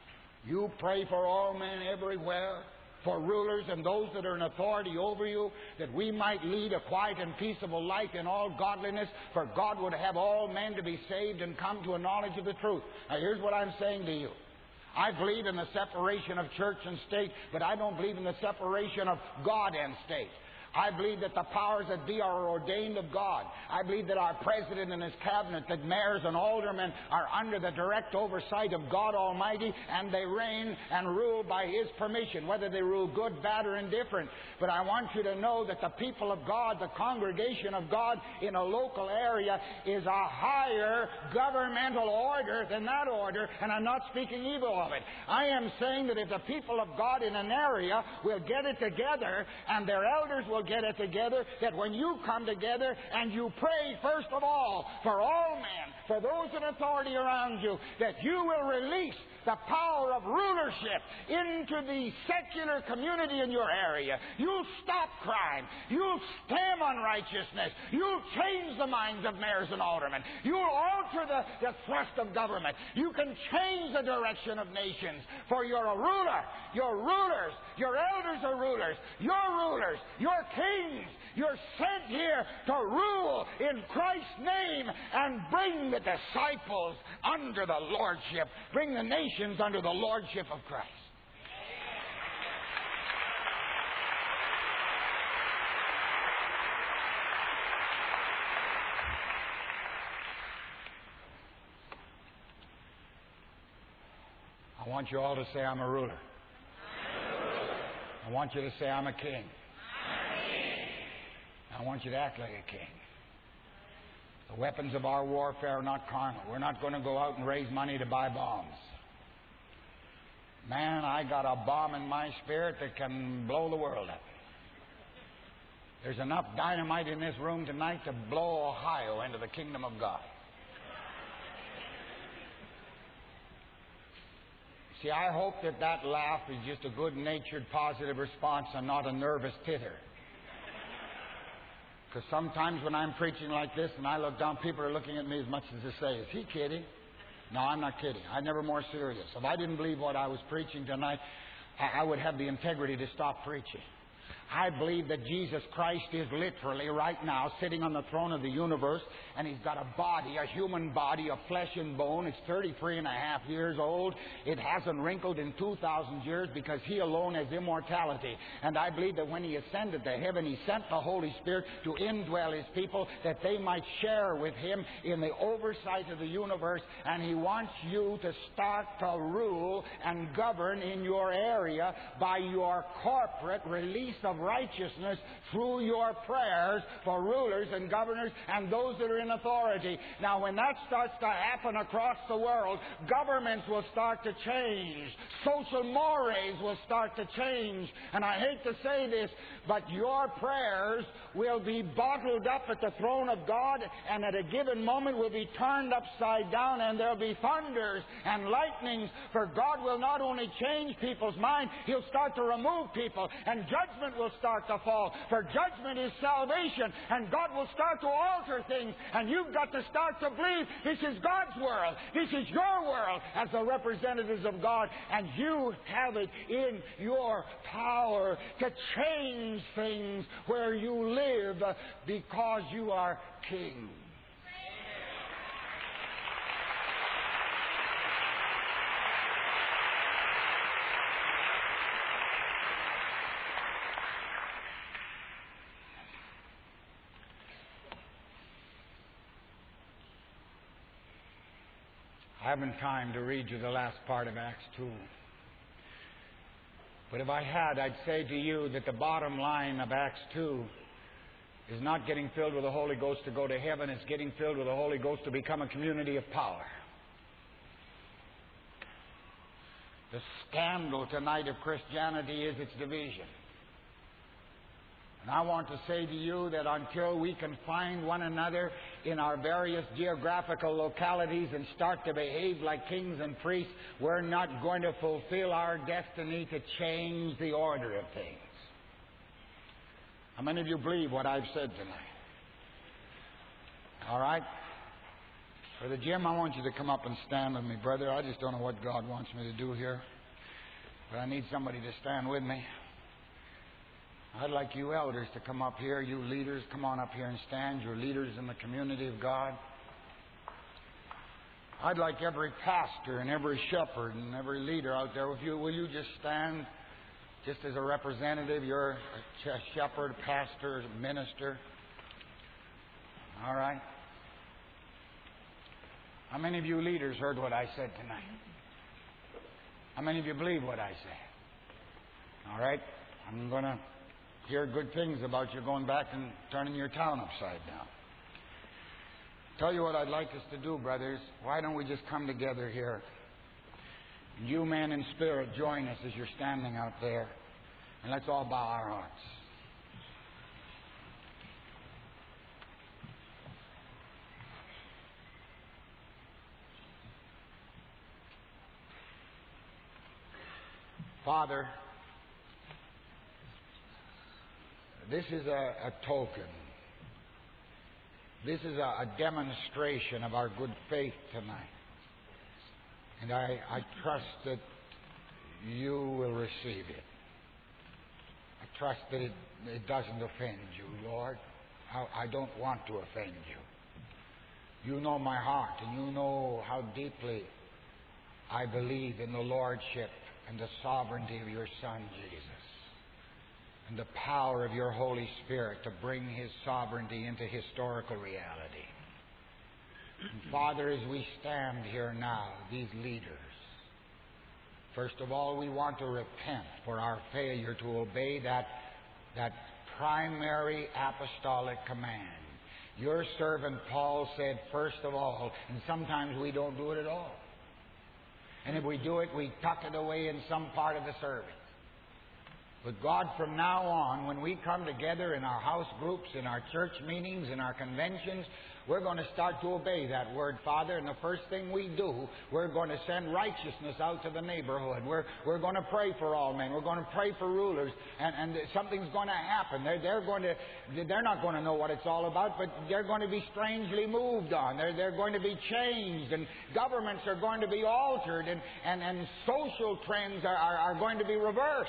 you pray for all men everywhere, for rulers and those that are in authority over you, that we might lead a quiet and peaceable life in all godliness, for God would have all men to be saved and come to a knowledge of the truth. Now here's what I'm saying to you. I believe in the separation of church and state, but I don't believe in the separation of God and state. I believe that the powers that be are ordained of God. I believe that our president and his cabinet, that mayors and aldermen are under the direct oversight of God Almighty, and they reign and rule by His permission, whether they rule good, bad, or indifferent. But I want you to know that the people of God, the congregation of God in a local area, is a higher governmental order than that order, and I'm not speaking evil of it. I am saying that if the people of God in an area will get it together, and their elders will get it together, that when you come together and you pray first of all for all men, for those in authority around you, that you will release the power of rulership into the secular community in your area. You'll stop crime. You'll stem unrighteousness. You'll change the minds of mayors and aldermen. You'll alter the, the thrust of government. You can change the direction of nations. For you're a ruler. Your rulers, your elders are rulers. Your rulers, your kings, you're sent here to rule in Christ's name and bring the disciples under the lordship. Bring the nations under the lordship of Christ. I want you all to say, I'm a ruler. I want you to say, I'm a king. I want you to act like a king. The weapons of our warfare are not carnal. We're not going to go out and raise money to buy bombs. Man, I got a bomb in my spirit that can blow the world up. There's enough dynamite in this room tonight to blow Ohio into the kingdom of God. See, I hope that that laugh is just a good-natured, positive response and not a nervous titter. Because sometimes when I'm preaching like this and I look down, people are looking at me as much as to say, is he kidding? No, I'm not kidding. I'm never more serious. If I didn't believe what I was preaching tonight, I would have the integrity to stop preaching. I believe that Jesus Christ is literally right now sitting on the throne of the universe, and He's got a body, a human body of flesh and bone. It's thirty-three and a half years old. It hasn't wrinkled in two thousand years because He alone has immortality. And I believe that when He ascended to heaven, He sent the Holy Spirit to indwell His people that they might share with Him in the oversight of the universe. And He wants you to start to rule and govern in your area by your corporate release of righteousness through your prayers for rulers and governors and those that are in authority. Now, when that starts to happen across the world, governments will start to change. Social mores will start to change. And I hate to say this, but your prayers will be bottled up at the throne of God, and at a given moment will be turned upside down, and there'll be thunders and lightnings, for God will not only change people's minds, He'll start to remove people, and judgment will start to fall. For judgment is salvation, and God will start to alter things, and you've got to start to believe this is God's world. This is your world as the representatives of God, and you have it in your power to change things where you live because you are king. I haven't time to read you the last part of Acts two. But if I had, I'd say to you that the bottom line of Acts two is not getting filled with the Holy Ghost to go to heaven. It's getting filled with the Holy Ghost to become a community of power. The scandal tonight of Christianity is its division. And I want to say to you that until we can find one another in our various geographical localities and start to behave like kings and priests, we're not going to fulfill our destiny to change the order of things. How many of you believe what I've said tonight? All right? Brother Jim, I want you to come up and stand with me, brother. I just don't know what God wants me to do here, but I need somebody to stand with me. I'd like you elders to come up here. You leaders, come on up here and stand. You're leaders in the community of God. I'd like every pastor and every shepherd and every leader out there, with you, will you just stand just as a representative? You're a shepherd, pastor, minister. All right. How many of you leaders heard what I said tonight? How many of you believe what I say? All right. I'm going to hear good things about you going back and turning your town upside down. Tell you what I'd like us to do, brothers. Why don't we just come together here? You men in spirit, join us as you're standing out there. And let's all bow our hearts. Father, this is a, a token. This is a, a demonstration of our good faith tonight. And I, I trust that you will receive it. I trust that it, it doesn't offend you, Lord. I, I don't want to offend you. You know my heart, and you know how deeply I believe in the lordship and the sovereignty of your Son, Jesus, and the power of your Holy Spirit to bring His sovereignty into historical reality. And Father, as we stand here now, these leaders, first of all, we want to repent for our failure to obey that, that primary apostolic command. Your servant Paul said, first of all, and sometimes we don't do it at all. And if we do it, we tuck it away in some part of the service. But God, from now on, when we come together in our house groups, in our church meetings, in our conventions, we're going to start to obey that word, Father. And the first thing we do, we're going to send righteousness out to the neighborhood. We're, we're going to pray for all men. We're going to pray for rulers. And, and something's going to happen. They're, they're, going to, they're not going to know what it's all about, but they're going to be strangely moved on. They're, they're going to be changed. And governments are going to be altered. And, and, and social trends are, are, are going to be reversed.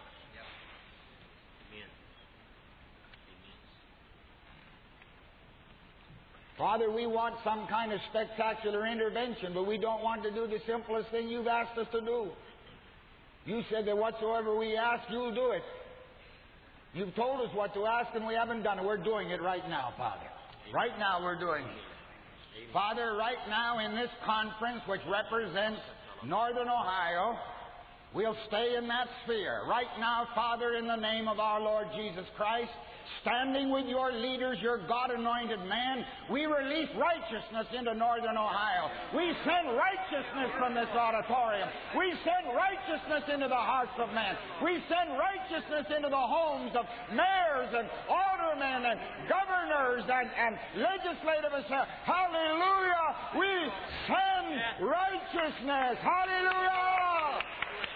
Father, we want some kind of spectacular intervention, but we don't want to do the simplest thing you've asked us to do. You said that whatsoever we ask, you'll do it. You've told us what to ask, and we haven't done it. We're doing it right now, Father. Right now we're doing it. Father, right now in this conference, which represents Northern Ohio, we'll stay in that sphere. Right now, Father, in the name of our Lord Jesus Christ, standing with your leaders, your God-anointed man, we release righteousness into Northern Ohio. We send righteousness from this auditorium. We send righteousness into the hearts of men. We send righteousness into the homes of mayors and aldermen and governors and, and legislative assembly. Hallelujah! We send righteousness. Hallelujah!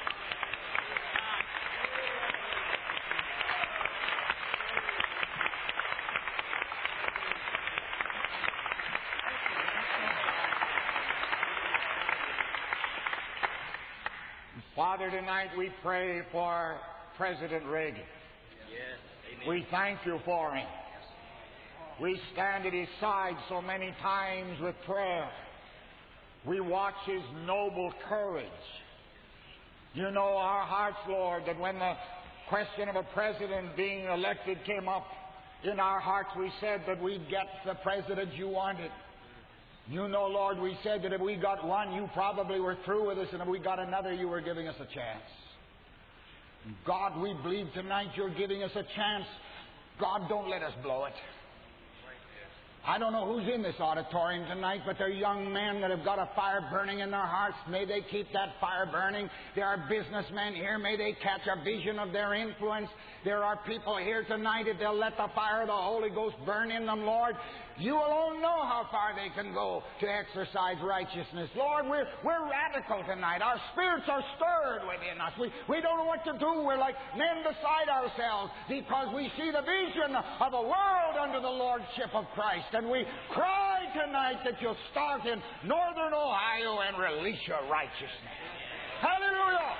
Father, tonight we pray for President Reagan. Yes. We thank you for him. We stand at his side so many times with prayer. We watch his noble courage. You know our hearts, Lord, that when the question of a president being elected came up, in our hearts we said that we'd get the president you wanted. You know, Lord, we said that if we got one, you probably were through with us, and if we got another, you were giving us a chance. God, we believe tonight you're giving us a chance. God, don't let us blow it. I don't know who's in this auditorium tonight, but there are young men that have got a fire burning in their hearts. May they keep that fire burning. There are businessmen here. May they catch a vision of their influence. There are people here tonight, if they'll let the fire of the Holy Ghost burn in them, Lord, you alone know how far they can go to exercise righteousness. Lord, we're, we're radical tonight. Our spirits are stirred within us. We, we don't know what to do. We're like men beside ourselves because we see the vision of a world under the lordship of Christ. And we cry tonight that you'll start in northern Ohio and release your righteousness. Hallelujah!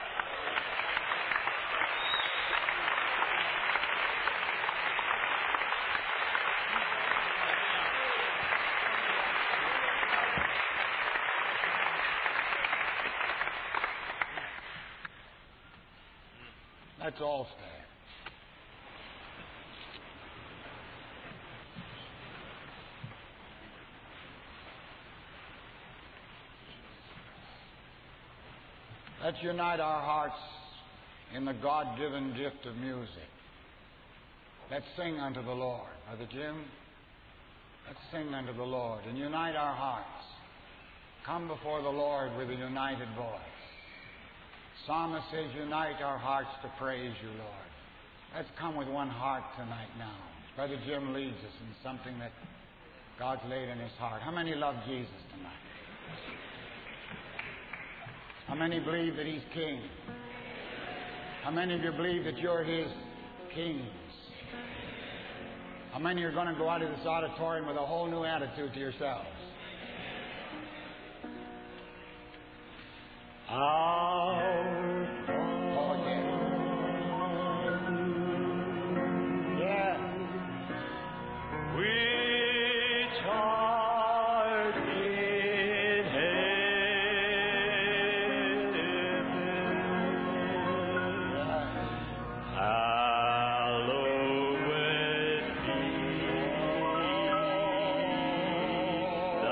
Let's all stand. Let's unite our hearts in the God-given gift of music. Let's sing unto the Lord. Brother Jim, let's sing unto the Lord and unite our hearts. Come before the Lord with a united voice. Psalmist says, unite our hearts to praise you, Lord. Let's come with one heart tonight now. Brother Jim leads us in something that God's laid in his heart. How many love Jesus tonight? How many believe that he's king? How many of you believe that you're his kings? How many are going to go out of this auditorium with a whole new attitude to yourselves? Our Father, yeah, which art in heaven, hallowed be thy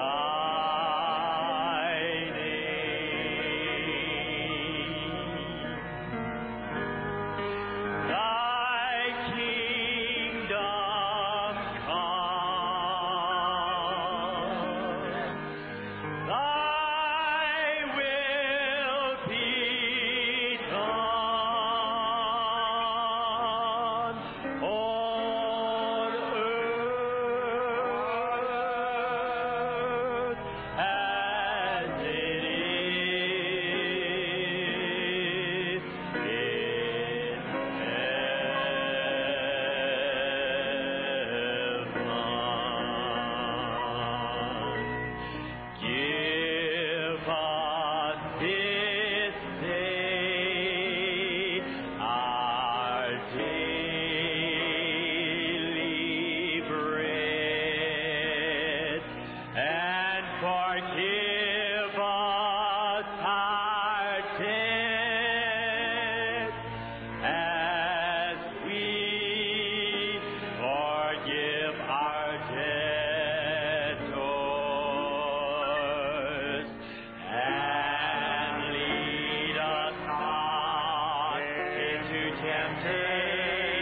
temptation.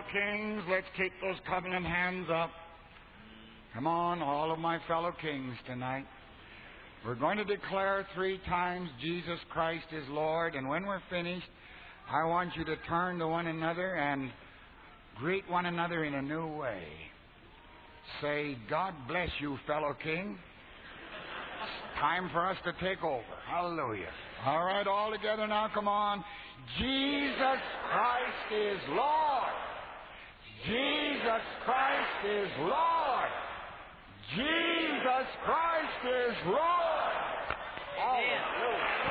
kings, let's keep those covenant hands up. Come on, all of my fellow kings tonight. We're going to declare three times Jesus Christ is Lord, and when we're finished, I want you to turn to one another and greet one another in a new way. Say, God bless you, fellow king. It's time for us to take over. Hallelujah. All right, all together now, come on. Jesus Christ is Lord. Jesus Christ is Lord. Jesus Christ is Lord. Hallelujah.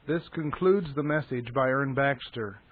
This concludes the message by Ern Baxter.